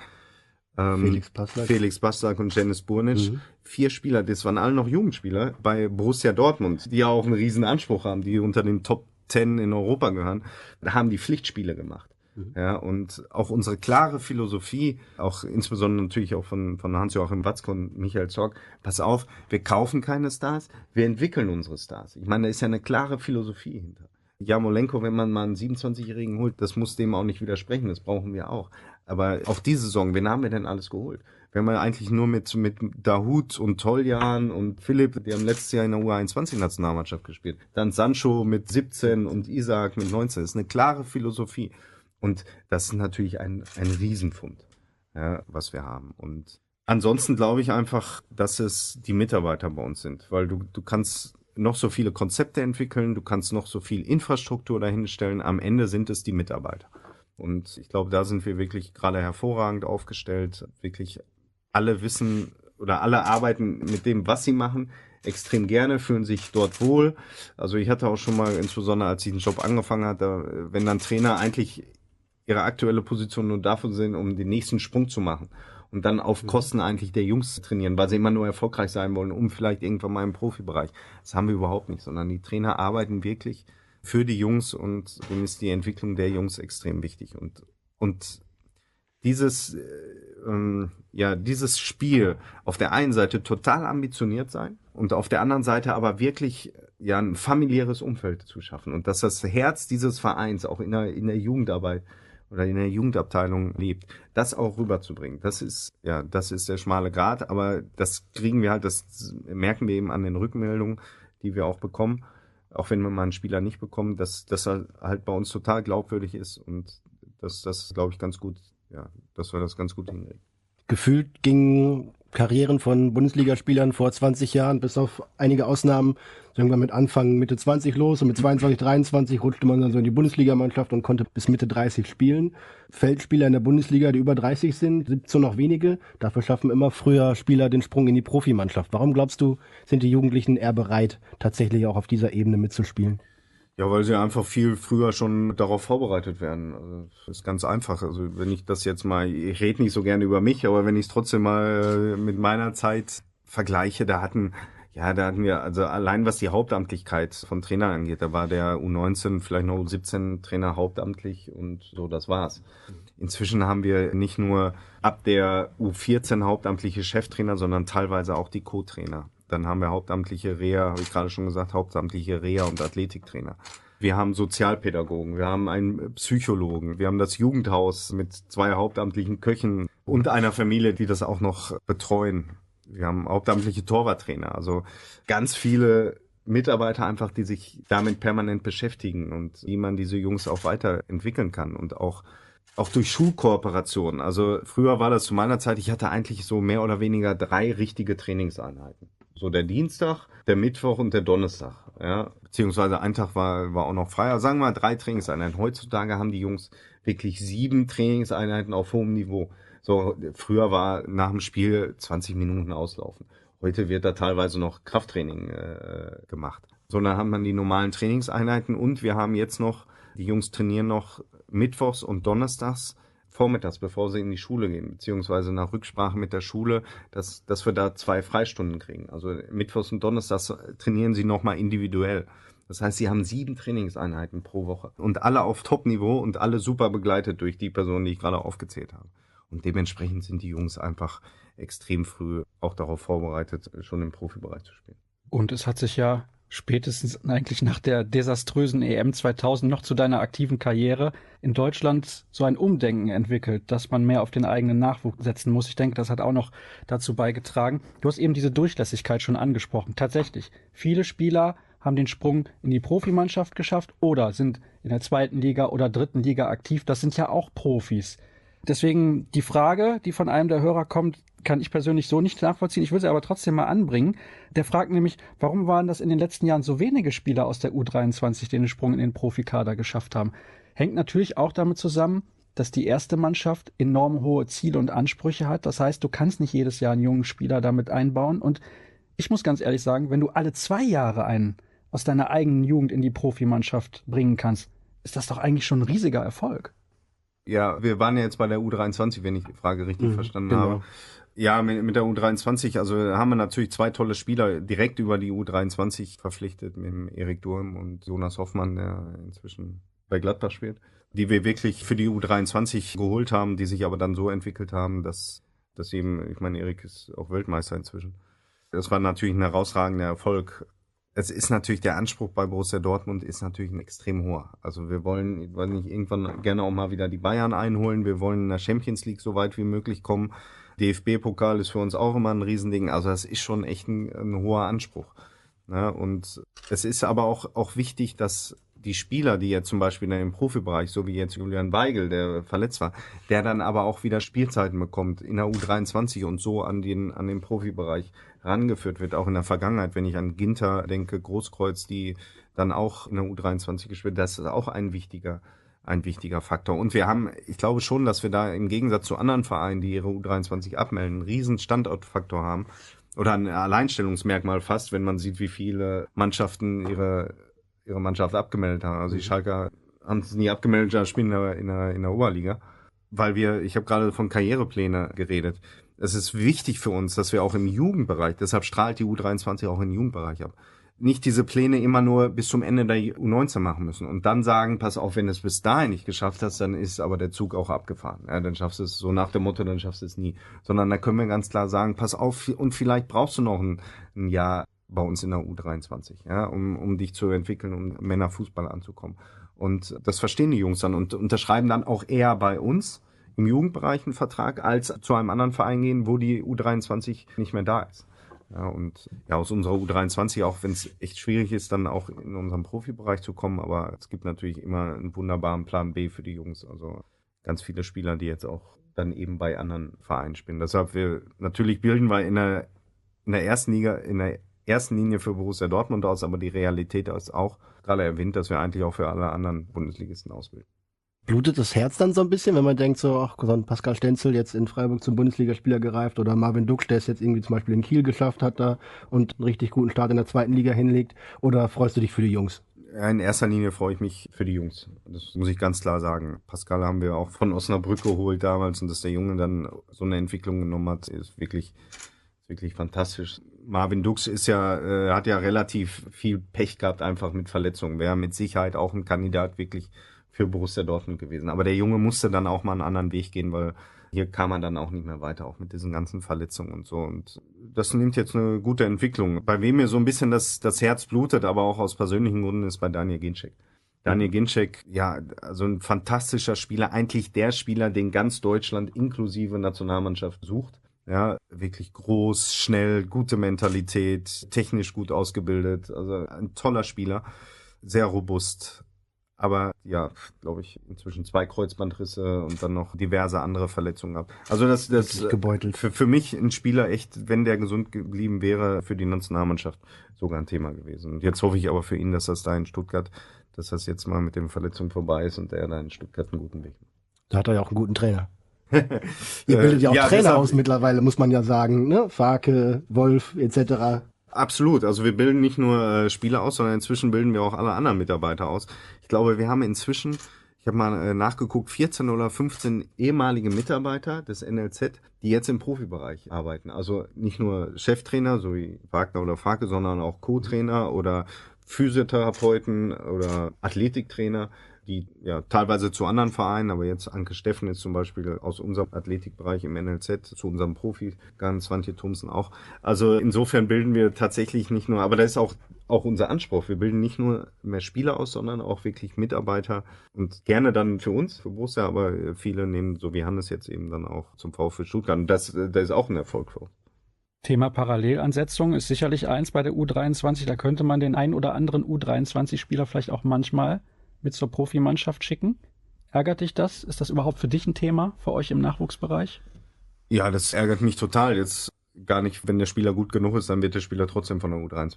Felix Baslak und Dennis Burnic. 4 Spieler, das waren alle noch Jugendspieler bei Borussia Dortmund, die ja auch einen riesen Anspruch haben, die unter den Top 10 in Europa gehören. Da haben die Pflichtspiele gemacht. Ja, und auch unsere klare Philosophie, auch insbesondere natürlich auch von Hans-Joachim Watzke und Michael Zorc, pass auf, wir kaufen keine Stars, wir entwickeln unsere Stars. Ich meine, da ist ja eine klare Philosophie hinter. Jarmolenko, wenn man mal einen 27-Jährigen holt, das muss dem auch nicht widersprechen, das brauchen wir auch. Aber auch diese Saison, wen haben wir denn alles geholt? Wir haben ja eigentlich nur mit Dahoud und Toljan und Philipp, die haben letztes Jahr in der U21-Nationalmannschaft gespielt. Dann Sancho mit 17 und Isaac mit 19. Das ist eine klare Philosophie. Und das ist natürlich ein Riesenfund, ja, was wir haben. Und ansonsten glaube ich einfach, dass es die Mitarbeiter bei uns sind, weil du kannst noch so viele Konzepte entwickeln, du kannst noch so viel Infrastruktur dahinstellen, am Ende sind es die Mitarbeiter. Und ich glaube, da sind wir wirklich gerade hervorragend aufgestellt, wirklich alle wissen oder alle arbeiten mit dem, was sie machen, extrem gerne, fühlen sich dort wohl. Also ich hatte auch schon mal, insbesondere als ich den Job angefangen hatte, wenn dann Trainer eigentlich ihre aktuelle Position nur dafür sind, um den nächsten Sprung zu machen und dann auf Kosten eigentlich der Jungs trainieren, weil sie immer nur erfolgreich sein wollen, um vielleicht irgendwann mal im Profibereich. Das haben wir überhaupt nicht, sondern die Trainer arbeiten wirklich für die Jungs und denen ist die Entwicklung der Jungs extrem wichtig. Und dieses Spiel auf der einen Seite total ambitioniert sein und auf der anderen Seite aber wirklich ein familiäres Umfeld zu schaffen und dass das Herz dieses Vereins auch in der Jugendarbeit oder in der Jugendabteilung lebt, das auch rüberzubringen. Das ist der schmale Grat, aber das kriegen wir halt, das merken wir eben an den Rückmeldungen, die wir auch bekommen, auch wenn wir mal einen Spieler nicht bekommen, dass das halt bei uns total glaubwürdig ist und dass das, glaube ich, ganz gut, dass wir das ganz gut hinkriegen. Gefühlt gingen Karrieren von Bundesligaspielern vor 20 Jahren, bis auf einige Ausnahmen, sagen wir mit Anfang Mitte 20 los und mit 22, 23 rutschte man dann so in die Bundesligamannschaft und konnte bis Mitte 30 spielen. Feldspieler in der Bundesliga, die über 30 sind so noch wenige. Dafür schaffen immer früher Spieler den Sprung in die Profimannschaft. Warum glaubst du, sind die Jugendlichen eher bereit, tatsächlich auch auf dieser Ebene mitzuspielen? Ja, weil sie einfach viel früher schon darauf vorbereitet werden. Also, das ist ganz einfach. Also wenn ich das jetzt mal, ich rede nicht so gerne über mich, aber wenn ich es trotzdem mal mit meiner Zeit vergleiche, da hatten wir, also allein was die Hauptamtlichkeit von Trainern angeht, da war der U19, vielleicht noch U17 Trainer hauptamtlich und so, das war's. Inzwischen haben wir nicht nur ab der U14 hauptamtliche Cheftrainer, sondern teilweise auch die Co-Trainer. Dann haben wir hauptamtliche Reha, habe ich gerade schon gesagt, hauptamtliche Reha- und Athletiktrainer. Wir haben Sozialpädagogen, wir haben einen Psychologen, wir haben das Jugendhaus mit 2 hauptamtlichen Köchen und einer Familie, die das auch noch betreuen. Wir haben hauptamtliche Torwarttrainer, also ganz viele Mitarbeiter einfach, die sich damit permanent beschäftigen und wie man diese Jungs auch weiterentwickeln kann und auch durch Schulkooperationen. Also früher war das zu meiner Zeit, ich hatte eigentlich so mehr oder weniger 3 richtige Trainingseinheiten. So der Dienstag, der Mittwoch und der Donnerstag, ja, beziehungsweise ein Tag war auch noch frei. Also sagen wir mal 3 Trainingseinheiten. Heutzutage haben die Jungs wirklich 7 Trainingseinheiten auf hohem Niveau. So, früher war nach dem Spiel 20 Minuten auslaufen. Heute wird da teilweise noch Krafttraining gemacht. So, dann haben wir die normalen Trainingseinheiten und wir haben jetzt noch, die Jungs trainieren noch mittwochs und donnerstags vormittags, bevor sie in die Schule gehen, beziehungsweise nach Rücksprache mit der Schule, dass wir da 2 Freistunden kriegen. Also mittwochs und donnerstags trainieren sie nochmal individuell. Das heißt, sie haben 7 Trainingseinheiten pro Woche und alle auf Top-Niveau und alle super begleitet durch die Personen, die ich gerade aufgezählt habe. Und dementsprechend sind die Jungs einfach extrem früh auch darauf vorbereitet, schon im Profibereich zu spielen. Und es hat sich ja spätestens eigentlich nach der desaströsen EM 2000 noch zu deiner aktiven Karriere in Deutschland so ein Umdenken entwickelt, dass man mehr auf den eigenen Nachwuchs setzen muss. Ich denke, das hat auch noch dazu beigetragen. Du hast eben diese Durchlässigkeit schon angesprochen. Tatsächlich, viele Spieler haben den Sprung in die Profimannschaft geschafft oder sind in der 2. Liga oder 3. Liga aktiv. Das sind ja auch Profis. Deswegen die Frage, die von einem der Hörer kommt, kann ich persönlich so nicht nachvollziehen. Ich will sie aber trotzdem mal anbringen. Der fragt nämlich, warum waren das in den letzten Jahren so wenige Spieler aus der U23, die den Sprung in den Profikader geschafft haben? Hängt natürlich auch damit zusammen, dass die erste Mannschaft enorm hohe Ziele und Ansprüche hat. Das heißt, du kannst nicht jedes Jahr einen jungen Spieler damit einbauen. Und ich muss ganz ehrlich sagen, wenn du alle 2 Jahre einen aus deiner eigenen Jugend in die Profimannschaft bringen kannst, ist das doch eigentlich schon ein riesiger Erfolg. Ja, wir waren ja jetzt bei der U23, wenn ich die Frage richtig verstanden habe. Ja, mit der U23, also haben wir natürlich 2 tolle Spieler direkt über die U23 verpflichtet, mit dem Erik Durm und Jonas Hoffmann, der inzwischen bei Gladbach spielt, die wir wirklich für die U23 geholt haben, die sich aber dann so entwickelt haben, dass eben, ich meine, Erik ist auch Weltmeister inzwischen. Das war natürlich ein herausragender Erfolg. Es ist natürlich, der Anspruch bei Borussia Dortmund ist natürlich ein extrem hoher. Also wir wollen, ich weiß nicht, irgendwann gerne auch mal wieder die Bayern einholen. Wir wollen in der Champions League so weit wie möglich kommen. DFB-Pokal ist für uns auch immer ein Riesending. Also das ist schon echt ein hoher Anspruch. Ja, und es ist aber auch wichtig, dass die Spieler, die jetzt zum Beispiel im Profibereich, so wie jetzt Julian Weigel, der verletzt war, der dann aber auch wieder Spielzeiten bekommt in der U23 und so an den Profibereich rangeführt wird, auch in der Vergangenheit, wenn ich an Ginter denke, Großkreuz, die dann auch in der U23 gespielt, das ist auch ein wichtiger Faktor. Und ich glaube schon, dass wir da im Gegensatz zu anderen Vereinen, die ihre U23 abmelden, einen riesen Standortfaktor haben oder ein Alleinstellungsmerkmal fast, wenn man sieht, wie viele Mannschaften ihre Mannschaft abgemeldet haben. Also die Schalker haben es nie abgemeldet, da spielen in der Oberliga. Weil ich habe gerade von Karrierepläne geredet. Es ist wichtig für uns, dass wir auch im Jugendbereich, deshalb strahlt die U23 auch im Jugendbereich ab, nicht diese Pläne immer nur bis zum Ende der U19 machen müssen und dann sagen, pass auf, wenn du es bis dahin nicht geschafft hast, dann ist aber der Zug auch abgefahren. Ja, dann schaffst du es so nach dem Motto, dann schaffst du es nie. Sondern da können wir ganz klar sagen, pass auf, und vielleicht brauchst du noch ein Jahr bei uns in der U23, ja, um dich zu entwickeln, um Männerfußball anzukommen. Und das verstehen die Jungs dann und unterschreiben dann auch eher bei uns im Jugendbereich einen Vertrag, als zu einem anderen Verein gehen, wo die U23 nicht mehr da ist. Ja, und ja, aus unserer U23, auch wenn es echt schwierig ist, dann auch in unserem Profibereich zu kommen, aber es gibt natürlich immer einen wunderbaren Plan B für die Jungs. Also ganz viele Spieler, die jetzt auch dann eben bei anderen Vereinen spielen. Deshalb natürlich bilden wir in der ersten Liga, in der ersten Linie für Borussia Dortmund aus, aber die Realität ist auch gerade erwähnt, dass wir eigentlich auch für alle anderen Bundesligisten ausbilden. Blutet das Herz dann so ein bisschen, wenn man denkt so, ach, so ein Pascal Stenzel jetzt in Freiburg zum Bundesligaspieler gereift oder Marvin Duksch, der es jetzt irgendwie zum Beispiel in Kiel geschafft hat da und einen richtig guten Start in der 2. Liga hinlegt, oder freust du dich für die Jungs? Ja, in erster Linie freue ich mich für die Jungs. Das muss ich ganz klar sagen. Pascal haben wir auch von Osnabrück geholt damals und dass der Junge dann so eine Entwicklung genommen hat, ist wirklich fantastisch. Marvin Duksch hat ja relativ viel Pech gehabt einfach mit Verletzungen. Wäre mit Sicherheit auch ein Kandidat wirklich für Borussia Dortmund gewesen. Aber der Junge musste dann auch mal einen anderen Weg gehen, weil hier kam er dann auch nicht mehr weiter, auch mit diesen ganzen Verletzungen und so. Und das nimmt jetzt eine gute Entwicklung. Bei wem mir so ein bisschen das Herz blutet, aber auch aus persönlichen Gründen, ist bei Daniel Ginczek. Daniel Ginczek, ja, also ein fantastischer Spieler, eigentlich der Spieler, den ganz Deutschland inklusive Nationalmannschaft sucht. Ja, wirklich groß, schnell, gute Mentalität, technisch gut ausgebildet, also ein toller Spieler, sehr robust. Aber ja, glaube ich, inzwischen 2 Kreuzbandrisse und dann noch diverse andere Verletzungen ab. Also das gebeutelt. Für mich ein Spieler echt, wenn der gesund geblieben wäre, für die Nationalmannschaft sogar ein Thema gewesen. Und jetzt hoffe ich aber für ihn, dass das da in Stuttgart, dass das jetzt mal mit den Verletzungen vorbei ist und er da in Stuttgart einen guten Weg macht. Da hat er ja auch einen guten Trainer. Ihr bildet ja auch Trainer aus mittlerweile, muss man ja sagen, ne? Farke, Wolf etc. Absolut. Also wir bilden nicht nur Spieler aus, sondern inzwischen bilden wir auch alle anderen Mitarbeiter aus. Ich glaube, wir haben inzwischen, ich habe mal nachgeguckt, 14 oder 15 ehemalige Mitarbeiter des NLZ, die jetzt im Profibereich arbeiten. Also nicht nur Cheftrainer, so wie Wagner oder Farke, sondern auch Co-Trainer oder Physiotherapeuten oder Athletiktrainer, die ja teilweise zu anderen Vereinen, aber jetzt Anke Steffen ist zum Beispiel aus unserem Athletikbereich im NLZ, zu unserem Profi, ganz Swantje Thomsen auch. Also insofern bilden wir tatsächlich nicht nur, aber das ist auch unser Anspruch. Wir bilden nicht nur mehr Spieler aus, sondern auch wirklich Mitarbeiter und gerne dann für uns, für Borussia, aber viele nehmen, so wie Hannes jetzt eben dann auch zum VfL Stuttgart. Und das ist auch ein Erfolg für uns. Thema Parallelansetzung ist sicherlich eins bei der U23. Da könnte man den einen oder anderen U23-Spieler vielleicht auch manchmal mit zur Profimannschaft schicken. Ärgert dich das? Ist das überhaupt für dich ein Thema, für euch im Nachwuchsbereich? Ja, das ärgert mich total. Jetzt gar nicht, wenn der Spieler gut genug ist, dann wird der Spieler trotzdem von der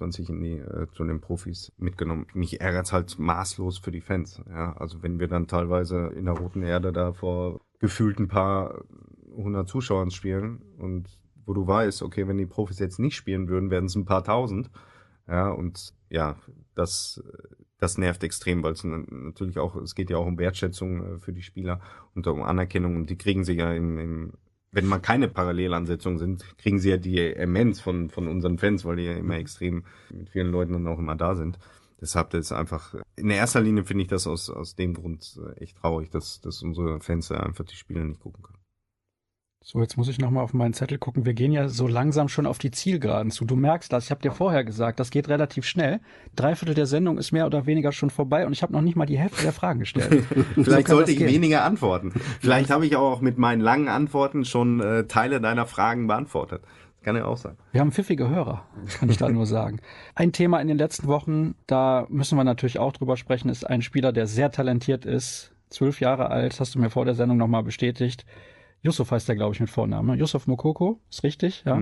U23 zu den Profis mitgenommen. Mich ärgert's halt maßlos für die Fans. Ja, also wenn wir dann teilweise in der Roten Erde da vor gefühlt ein paar 100 Zuschauern spielen und wo du weißt, okay, wenn die Profis jetzt nicht spielen würden, wären es ein paar tausend. Ja, und ja, das nervt extrem, weil es natürlich auch, es geht ja auch um Wertschätzung für die Spieler und um Anerkennung und die kriegen sie ja wenn man keine Parallelansetzungen sind, kriegen sie ja die immens von unseren Fans, weil die ja immer extrem mit vielen Leuten dann auch immer da sind. Deshalb ist einfach, in erster Linie finde ich das aus dem Grund echt traurig, dass unsere Fans einfach die Spiele nicht gucken können. So, jetzt muss ich nochmal auf meinen Zettel gucken. Wir gehen ja so langsam schon auf die Zielgeraden zu. Du merkst das, ich habe dir vorher gesagt, das geht relativ schnell. 3/4 der Sendung ist mehr oder weniger schon vorbei und ich habe noch nicht mal die Hälfte der Fragen gestellt. Vielleicht sollte ich weniger antworten. Vielleicht habe ich auch mit meinen langen Antworten schon Teile deiner Fragen beantwortet. Das kann ja auch sein. Wir haben pfiffige Hörer, kann ich da nur sagen. Ein Thema in den letzten Wochen, da müssen wir natürlich auch drüber sprechen, ist ein Spieler, der sehr talentiert ist. 12 Jahre alt, hast du mir vor der Sendung nochmal bestätigt. Yusuf heißt der, glaube ich, mit Vornamen. Yusuf Moukoko, ist richtig, ja.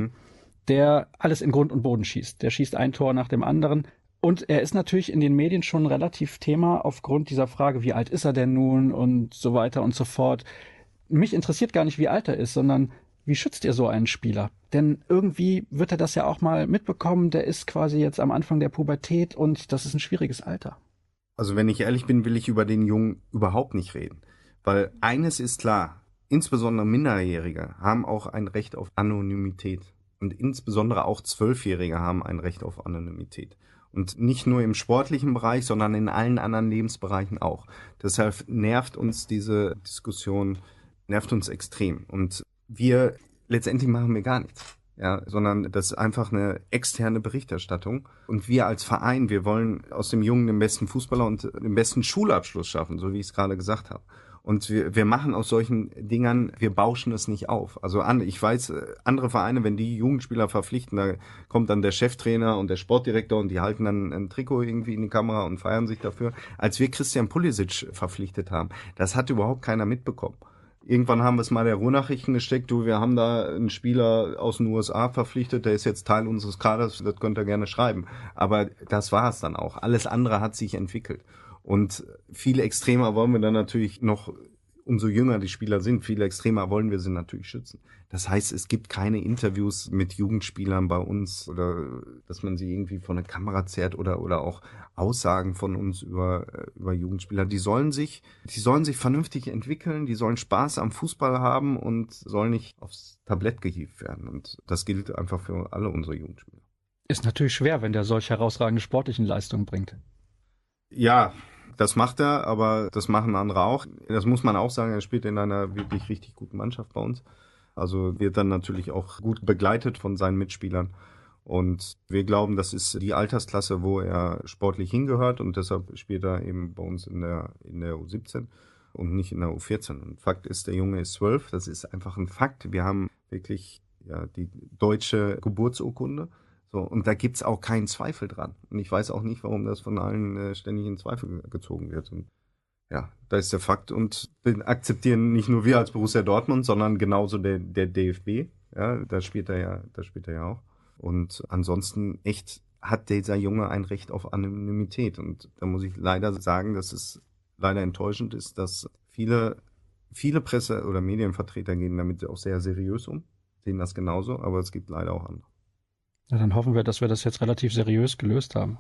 Der alles in Grund und Boden schießt. Der schießt ein Tor nach dem anderen. Und er ist natürlich in den Medien schon relativ Thema aufgrund dieser Frage, wie alt ist er denn nun und so weiter und so fort. Mich interessiert gar nicht, wie alt er ist, sondern wie schützt ihr so einen Spieler? Denn irgendwie wird er das ja auch mal mitbekommen. Der ist quasi jetzt am Anfang der Pubertät und das ist ein schwieriges Alter. Also wenn ich ehrlich bin, will ich über den Jungen überhaupt nicht reden. Weil eines ist klar, insbesondere Minderjährige haben auch ein Recht auf Anonymität. Und insbesondere auch 12-Jährige haben ein Recht auf Anonymität. Und nicht nur im sportlichen Bereich, sondern in allen anderen Lebensbereichen auch. Deshalb nervt uns diese Diskussion, nervt uns extrem. Und letztendlich machen wir gar nichts. Ja, sondern das ist einfach eine externe Berichterstattung. Und wir als Verein, wir wollen aus dem Jungen den besten Fußballer und den besten Schulabschluss schaffen, so wie ich es gerade gesagt habe. Und wir machen aus solchen Dingern, wir bauschen es nicht auf. Also ich weiß, andere Vereine, wenn die Jugendspieler verpflichten, da kommt dann der Cheftrainer und der Sportdirektor und die halten dann ein Trikot irgendwie in die Kamera und feiern sich dafür. Als wir Christian Pulisic verpflichtet haben, das hat überhaupt keiner mitbekommen. Irgendwann haben wir es mal der Ruhrnachrichten gesteckt, wir haben da einen Spieler aus den USA verpflichtet, der ist jetzt Teil unseres Kaders, das könnt ihr gerne schreiben. Aber das war es dann auch. Alles andere hat sich entwickelt. Und viel extremer wollen wir dann natürlich noch, umso jünger die Spieler sind, viel extremer wollen wir sie natürlich schützen. Das heißt, es gibt keine Interviews mit Jugendspielern bei uns oder dass man sie irgendwie vor eine Kamera zerrt oder auch Aussagen von uns über Jugendspieler. Die sollen sich vernünftig entwickeln, die sollen Spaß am Fußball haben und sollen nicht aufs Tablett gehievt werden. Und das gilt einfach für alle unsere Jugendspieler. Ist natürlich schwer, wenn der solch herausragende sportlichen Leistungen bringt. Ja, das macht er, aber das machen andere auch. Das muss man auch sagen, er spielt in einer wirklich richtig guten Mannschaft bei uns. Also wird dann natürlich auch gut begleitet von seinen Mitspielern. Und wir glauben, das ist die Altersklasse, wo er sportlich hingehört und deshalb spielt er eben bei uns in der U17 und nicht in der U14. Und Fakt ist, der Junge ist 12, das ist einfach ein Fakt. Wir haben wirklich die deutsche Geburtsurkunde. So, und da gibt's auch keinen Zweifel dran. Und ich weiß auch nicht, warum das von allen ständig in Zweifel gezogen wird. Und ja, da ist der Fakt. Und den akzeptieren nicht nur wir als Borussia Dortmund, sondern genauso der DFB. Ja, da spielt er ja auch. Und ansonsten echt hat dieser Junge ein Recht auf Anonymität. Und da muss ich leider sagen, dass es leider enttäuschend ist, dass viele Presse- oder Medienvertreter gehen damit auch sehr seriös um, sehen das genauso, aber es gibt leider auch andere. Ja, dann hoffen wir, dass wir das jetzt relativ seriös gelöst haben.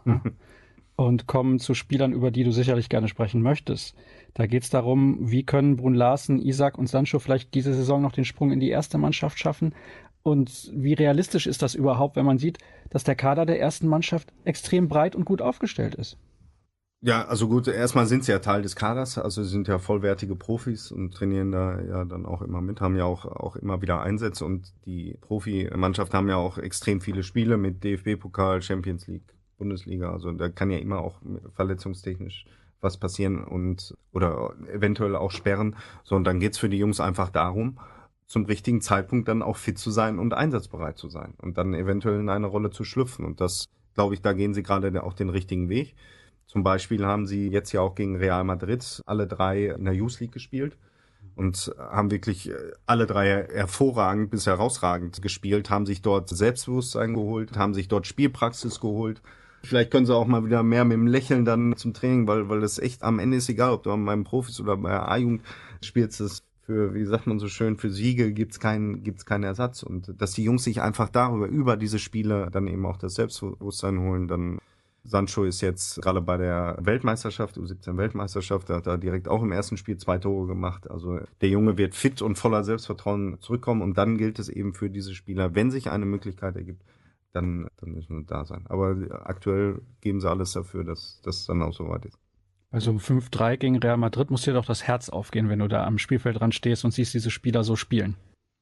Und kommen zu Spielern, über die du sicherlich gerne sprechen möchtest. Da geht es darum, wie können Brun Larsen, Isak und Sancho vielleicht diese Saison noch den Sprung in die erste Mannschaft schaffen? Und wie realistisch ist das überhaupt, wenn man sieht, dass der Kader der ersten Mannschaft extrem breit und gut aufgestellt ist? Ja, also gut, erstmal sind sie ja Teil des Kaders, also sie sind ja vollwertige Profis und trainieren da ja dann auch immer mit, haben ja auch immer wieder Einsätze und die Profimannschaften haben ja auch extrem viele Spiele mit DFB-Pokal, Champions League, Bundesliga, also da kann ja immer auch verletzungstechnisch was passieren oder eventuell auch sperren. So, und dann geht's für die Jungs einfach darum, zum richtigen Zeitpunkt dann auch fit zu sein und einsatzbereit zu sein und dann eventuell in eine Rolle zu schlüpfen. Und das, glaube ich, da gehen sie gerade auch den richtigen Weg. Zum Beispiel haben sie jetzt ja auch gegen Real Madrid alle 3 in der Youth League gespielt und haben wirklich alle 3 hervorragend bis herausragend gespielt, haben sich dort Selbstbewusstsein geholt, haben sich dort Spielpraxis geholt. Vielleicht können sie auch mal wieder mehr mit dem Lächeln dann zum Training, weil das echt am Ende ist egal, ob du beim Profis oder bei der A-Jugend spielst, das für, wie sagt man so schön, für Siege gibt's keinen Ersatz. Und dass die Jungs sich einfach über diese Spiele dann eben auch das Selbstbewusstsein holen, dann Sancho ist jetzt gerade bei der Weltmeisterschaft, U17-Weltmeisterschaft, da hat er direkt auch im ersten Spiel 2 Tore gemacht. Also der Junge wird fit und voller Selbstvertrauen zurückkommen und dann gilt es eben für diese Spieler, wenn sich eine Möglichkeit ergibt, dann müssen wir da sein. Aber aktuell geben sie alles dafür, dass das dann auch soweit ist. Also um 5-3 gegen Real Madrid muss dir doch das Herz aufgehen, wenn du da am Spielfeld dran stehst und siehst diese Spieler so spielen.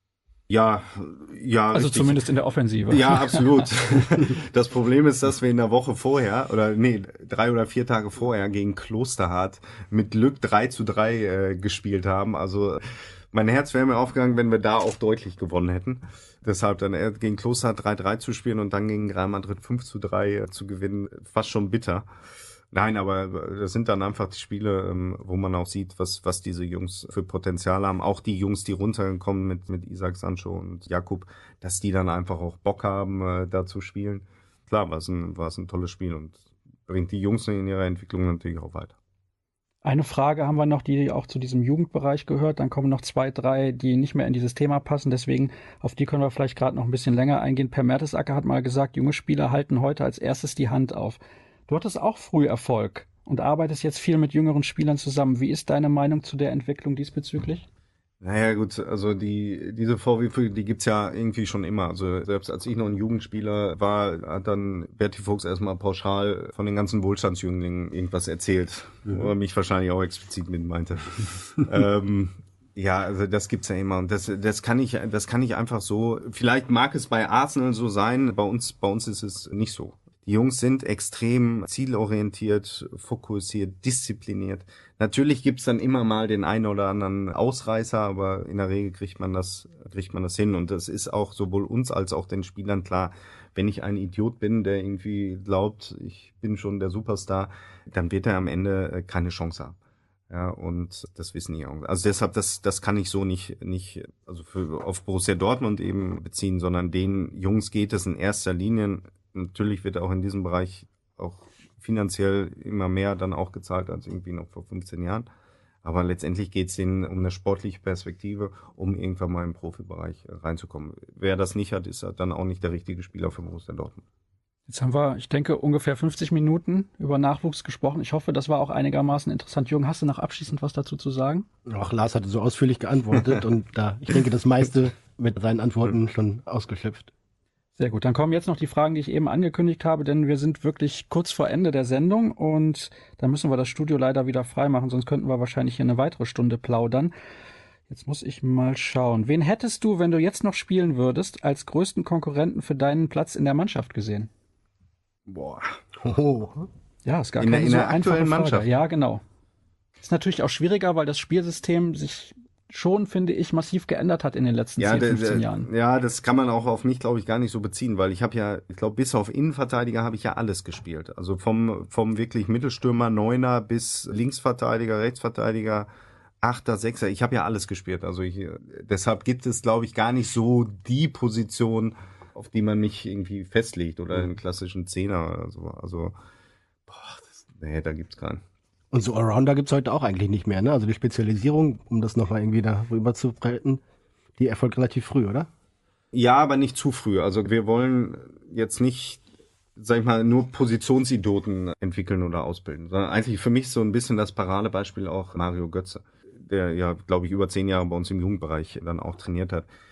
Ja, also richtig. Zumindest in der Offensive. Ja, absolut. Das Problem ist, dass wir in der Woche vorher, 3 oder 4 Tage vorher gegen Klosterhardt mit Glück 3-3 gespielt haben. Also mein Herz wäre mir aufgegangen, wenn wir da auch deutlich gewonnen hätten. Deshalb dann gegen Klosterhardt 3-3 zu spielen und dann gegen Real Madrid 5-3 zu gewinnen, fast schon bitter. Nein, aber das sind dann einfach die Spiele, wo man auch sieht, was diese Jungs für Potenzial haben. Auch die Jungs, die runtergekommen mit Isaac, Sancho und Jakub, dass die dann einfach auch Bock haben, da zu spielen. Klar, war es ein tolles Spiel und bringt die Jungs in ihrer Entwicklung natürlich auch weiter. Eine Frage haben wir noch, die auch zu diesem Jugendbereich gehört. Dann kommen noch 2, 3, die nicht mehr in dieses Thema passen. Deswegen, auf die können wir vielleicht gerade noch ein bisschen länger eingehen. Per Mertesacker hat mal gesagt, junge Spieler halten heute als erstes die Hand auf. Du hattest auch früh Erfolg und arbeitest jetzt viel mit jüngeren Spielern zusammen. Wie ist deine Meinung zu der Entwicklung diesbezüglich? Naja gut, also diese Vorwürfe, die gibt's ja irgendwie schon immer. Also selbst als ich noch ein Jugendspieler war, hat dann Berti Fuchs erstmal pauschal von den ganzen Wohlstandsjünglingen irgendwas erzählt. Oder mich wahrscheinlich auch explizit mit meinte. Ja, also das gibt's ja immer und das kann ich einfach so. Vielleicht mag es bei Arsenal so sein, bei uns ist es nicht so. Die Jungs sind extrem zielorientiert, fokussiert, diszipliniert. Natürlich gibt's dann immer mal den einen oder anderen Ausreißer, aber in der Regel kriegt man das hin. Und das ist auch sowohl uns als auch den Spielern klar. Wenn ich ein Idiot bin, der irgendwie glaubt, ich bin schon der Superstar, dann wird er am Ende keine Chance haben. Ja, und das wissen die auch. Also deshalb, das kann ich so nicht, also auf Borussia Dortmund eben beziehen, sondern den Jungs geht es in erster Linie. Natürlich wird auch in diesem Bereich auch finanziell immer mehr dann auch gezahlt als irgendwie noch vor 15 Jahren. Aber letztendlich geht es denen um eine sportliche Perspektive, um irgendwann mal im Profibereich reinzukommen. Wer das nicht hat, ist dann auch nicht der richtige Spieler für Borussia Dortmund. Jetzt haben wir, ich denke, ungefähr 50 Minuten über Nachwuchs gesprochen. Ich hoffe, das war auch einigermaßen interessant. Jürgen, hast du noch abschließend was dazu zu sagen? Ach, Lars hatte so ausführlich geantwortet und ich denke, das meiste mit seinen Antworten schon ausgeschöpft. Sehr gut, dann kommen jetzt noch die Fragen, die ich eben angekündigt habe, denn wir sind wirklich kurz vor Ende der Sendung und da müssen wir das Studio leider wieder freimachen, sonst könnten wir wahrscheinlich hier eine weitere Stunde plaudern. Jetzt muss ich mal schauen. Wen hättest du, wenn du jetzt noch spielen würdest, als größten Konkurrenten für deinen Platz in der Mannschaft gesehen? Boah. Oh. Ja, ist gar keine so einfache Frage. Mannschaft. Ja, genau. Ist natürlich auch schwieriger, weil das Spielsystem sich schon, finde ich, massiv geändert hat in den letzten 10, 15 Jahren. Ja, das kann man auch auf mich, glaube ich, gar nicht so beziehen, weil ich habe ja, ich glaube, bis auf Innenverteidiger habe ich ja alles gespielt. Also vom wirklich Mittelstürmer, Neuner bis Linksverteidiger, Rechtsverteidiger, Achter, Sechser. Ich habe ja alles gespielt. Also deshalb gibt es, glaube ich, gar nicht so die Position, auf die man mich irgendwie festlegt oder einen klassischen Zehner oder so. Also, da gibt's keinen. Und so Allrounder gibt's heute auch eigentlich nicht mehr, ne? Also die Spezialisierung, um das nochmal irgendwie da rüber zu breiten, die erfolgt relativ früh, oder? Ja, aber nicht zu früh. Also wir wollen jetzt nicht, sag ich mal, nur Positionsidioten entwickeln oder ausbilden, sondern eigentlich für mich so ein bisschen das Paradebeispiel auch Mario Götze, der ja, glaube ich, über 10 Jahre bei uns im Jugendbereich dann auch trainiert hat.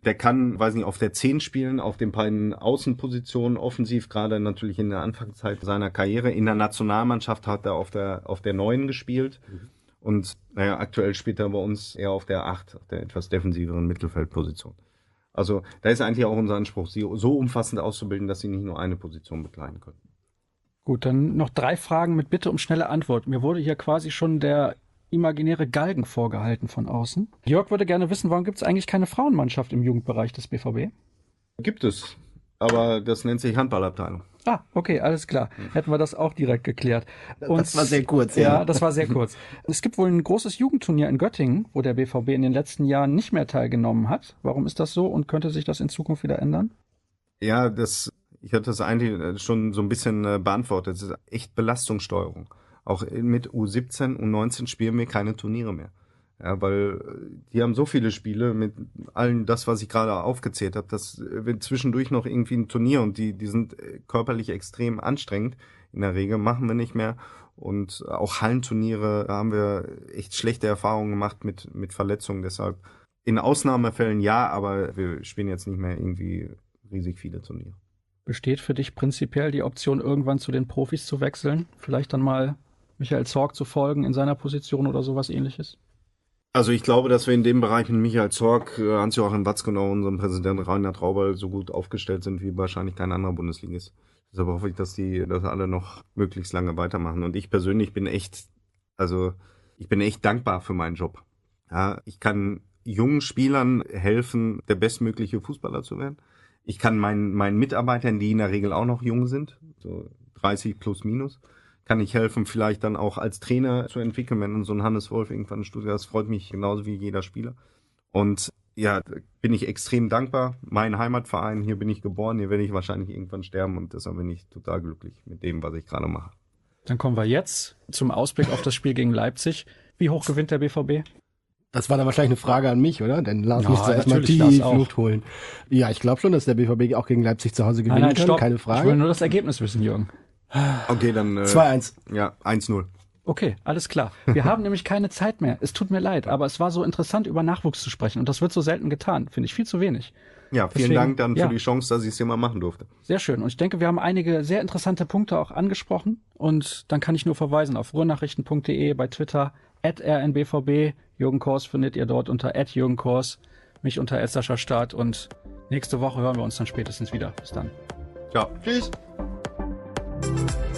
Der kann, weiß nicht, auf der 10 spielen, auf den beiden Außenpositionen, offensiv, gerade natürlich in der Anfangszeit seiner Karriere. In der Nationalmannschaft hat er auf der 9 gespielt. Und aktuell spielt er bei uns eher auf der 8, auf der etwas defensiveren Mittelfeldposition. Also da ist eigentlich auch unser Anspruch, sie so umfassend auszubilden, dass sie nicht nur eine Position bekleiden können. Gut, dann noch 3 Fragen mit Bitte um schnelle Antwort. Mir wurde hier quasi schon der imaginäre Galgen vorgehalten von außen. Jörg würde gerne wissen, warum gibt es eigentlich keine Frauenmannschaft im Jugendbereich des BVB? Gibt es, aber das nennt sich Handballabteilung. Ah, okay, alles klar. Hätten wir das auch direkt geklärt. Und das war sehr kurz. Ja, das war sehr kurz. Es gibt wohl ein großes Jugendturnier in Göttingen, wo der BVB in den letzten Jahren nicht mehr teilgenommen hat. Warum ist das so und könnte sich das in Zukunft wieder ändern? Ja, ich hatte das eigentlich schon so ein bisschen beantwortet. Das ist echt Belastungssteuerung. Auch mit U17, U19 spielen wir keine Turniere mehr. Ja, weil die haben so viele Spiele mit allen das, was ich gerade aufgezählt habe, dass wir zwischendurch noch irgendwie ein Turnier und die sind körperlich extrem anstrengend. In der Regel machen wir nicht mehr. Und auch Hallenturniere, da haben wir echt schlechte Erfahrungen gemacht mit Verletzungen. Deshalb in Ausnahmefällen ja, aber wir spielen jetzt nicht mehr irgendwie riesig viele Turniere. Besteht für dich prinzipiell die Option, irgendwann zu den Profis zu wechseln? Vielleicht dann mal Michael Zorc zu folgen in seiner Position oder sowas Ähnliches? Also ich glaube, dass wir in dem Bereich mit Michael Zorc, Hans-Joachim Watzke und unserem Präsidenten Reinhard Raubal so gut aufgestellt sind wie wahrscheinlich kein anderer Bundesligist. Deshalb hoffe ich, dass alle noch möglichst lange weitermachen. Und ich persönlich bin echt dankbar für meinen Job. Ja, ich kann jungen Spielern helfen, der bestmögliche Fußballer zu werden. Ich kann meinen Mitarbeitern, die in der Regel auch noch jung sind, so 30 plus minus, kann ich helfen, vielleicht dann auch als Trainer zu entwickeln, wenn so ein Hannes Wolf irgendwann in Stuttgart, das freut mich genauso wie jeder Spieler. Und ja, bin ich extrem dankbar. Mein Heimatverein, hier bin ich geboren, hier werde ich wahrscheinlich irgendwann sterben und deshalb bin ich total glücklich mit dem, was ich gerade mache. Dann kommen wir jetzt zum Ausblick auf das Spiel gegen Leipzig. Wie hoch gewinnt der BVB? Das war dann wahrscheinlich eine Frage an mich, oder? Denn Lars Ja, müsste erstmal natürlich, tief Lars auch. Luft holen. Ja, ich glaube schon, dass der BVB auch gegen Leipzig zu Hause gewinnen kann. Stopp. Keine Ich will Frage. nur das Ergebnis wissen, Jürgen. Okay, dann 2-1. Ja, 1-0. Okay, alles klar. Wir haben nämlich keine Zeit mehr. Es tut mir leid, aber es war so interessant, über Nachwuchs zu sprechen. Und das wird so selten getan. Finde ich viel zu wenig. Ja, vielen Deswegen, Dank dann ja. für die Chance, dass ich es hier mal machen durfte. Sehr schön. Und ich denke, wir haben einige sehr interessante Punkte auch angesprochen. Und dann kann ich nur verweisen auf ruhrnachrichten.de, bei Twitter, @rnbvb. Jürgen Kors findet ihr dort unter @Jürgen Kors, mich unter @SaschaStart. Und nächste Woche hören wir uns dann spätestens wieder. Bis dann. Ciao. Tschüss.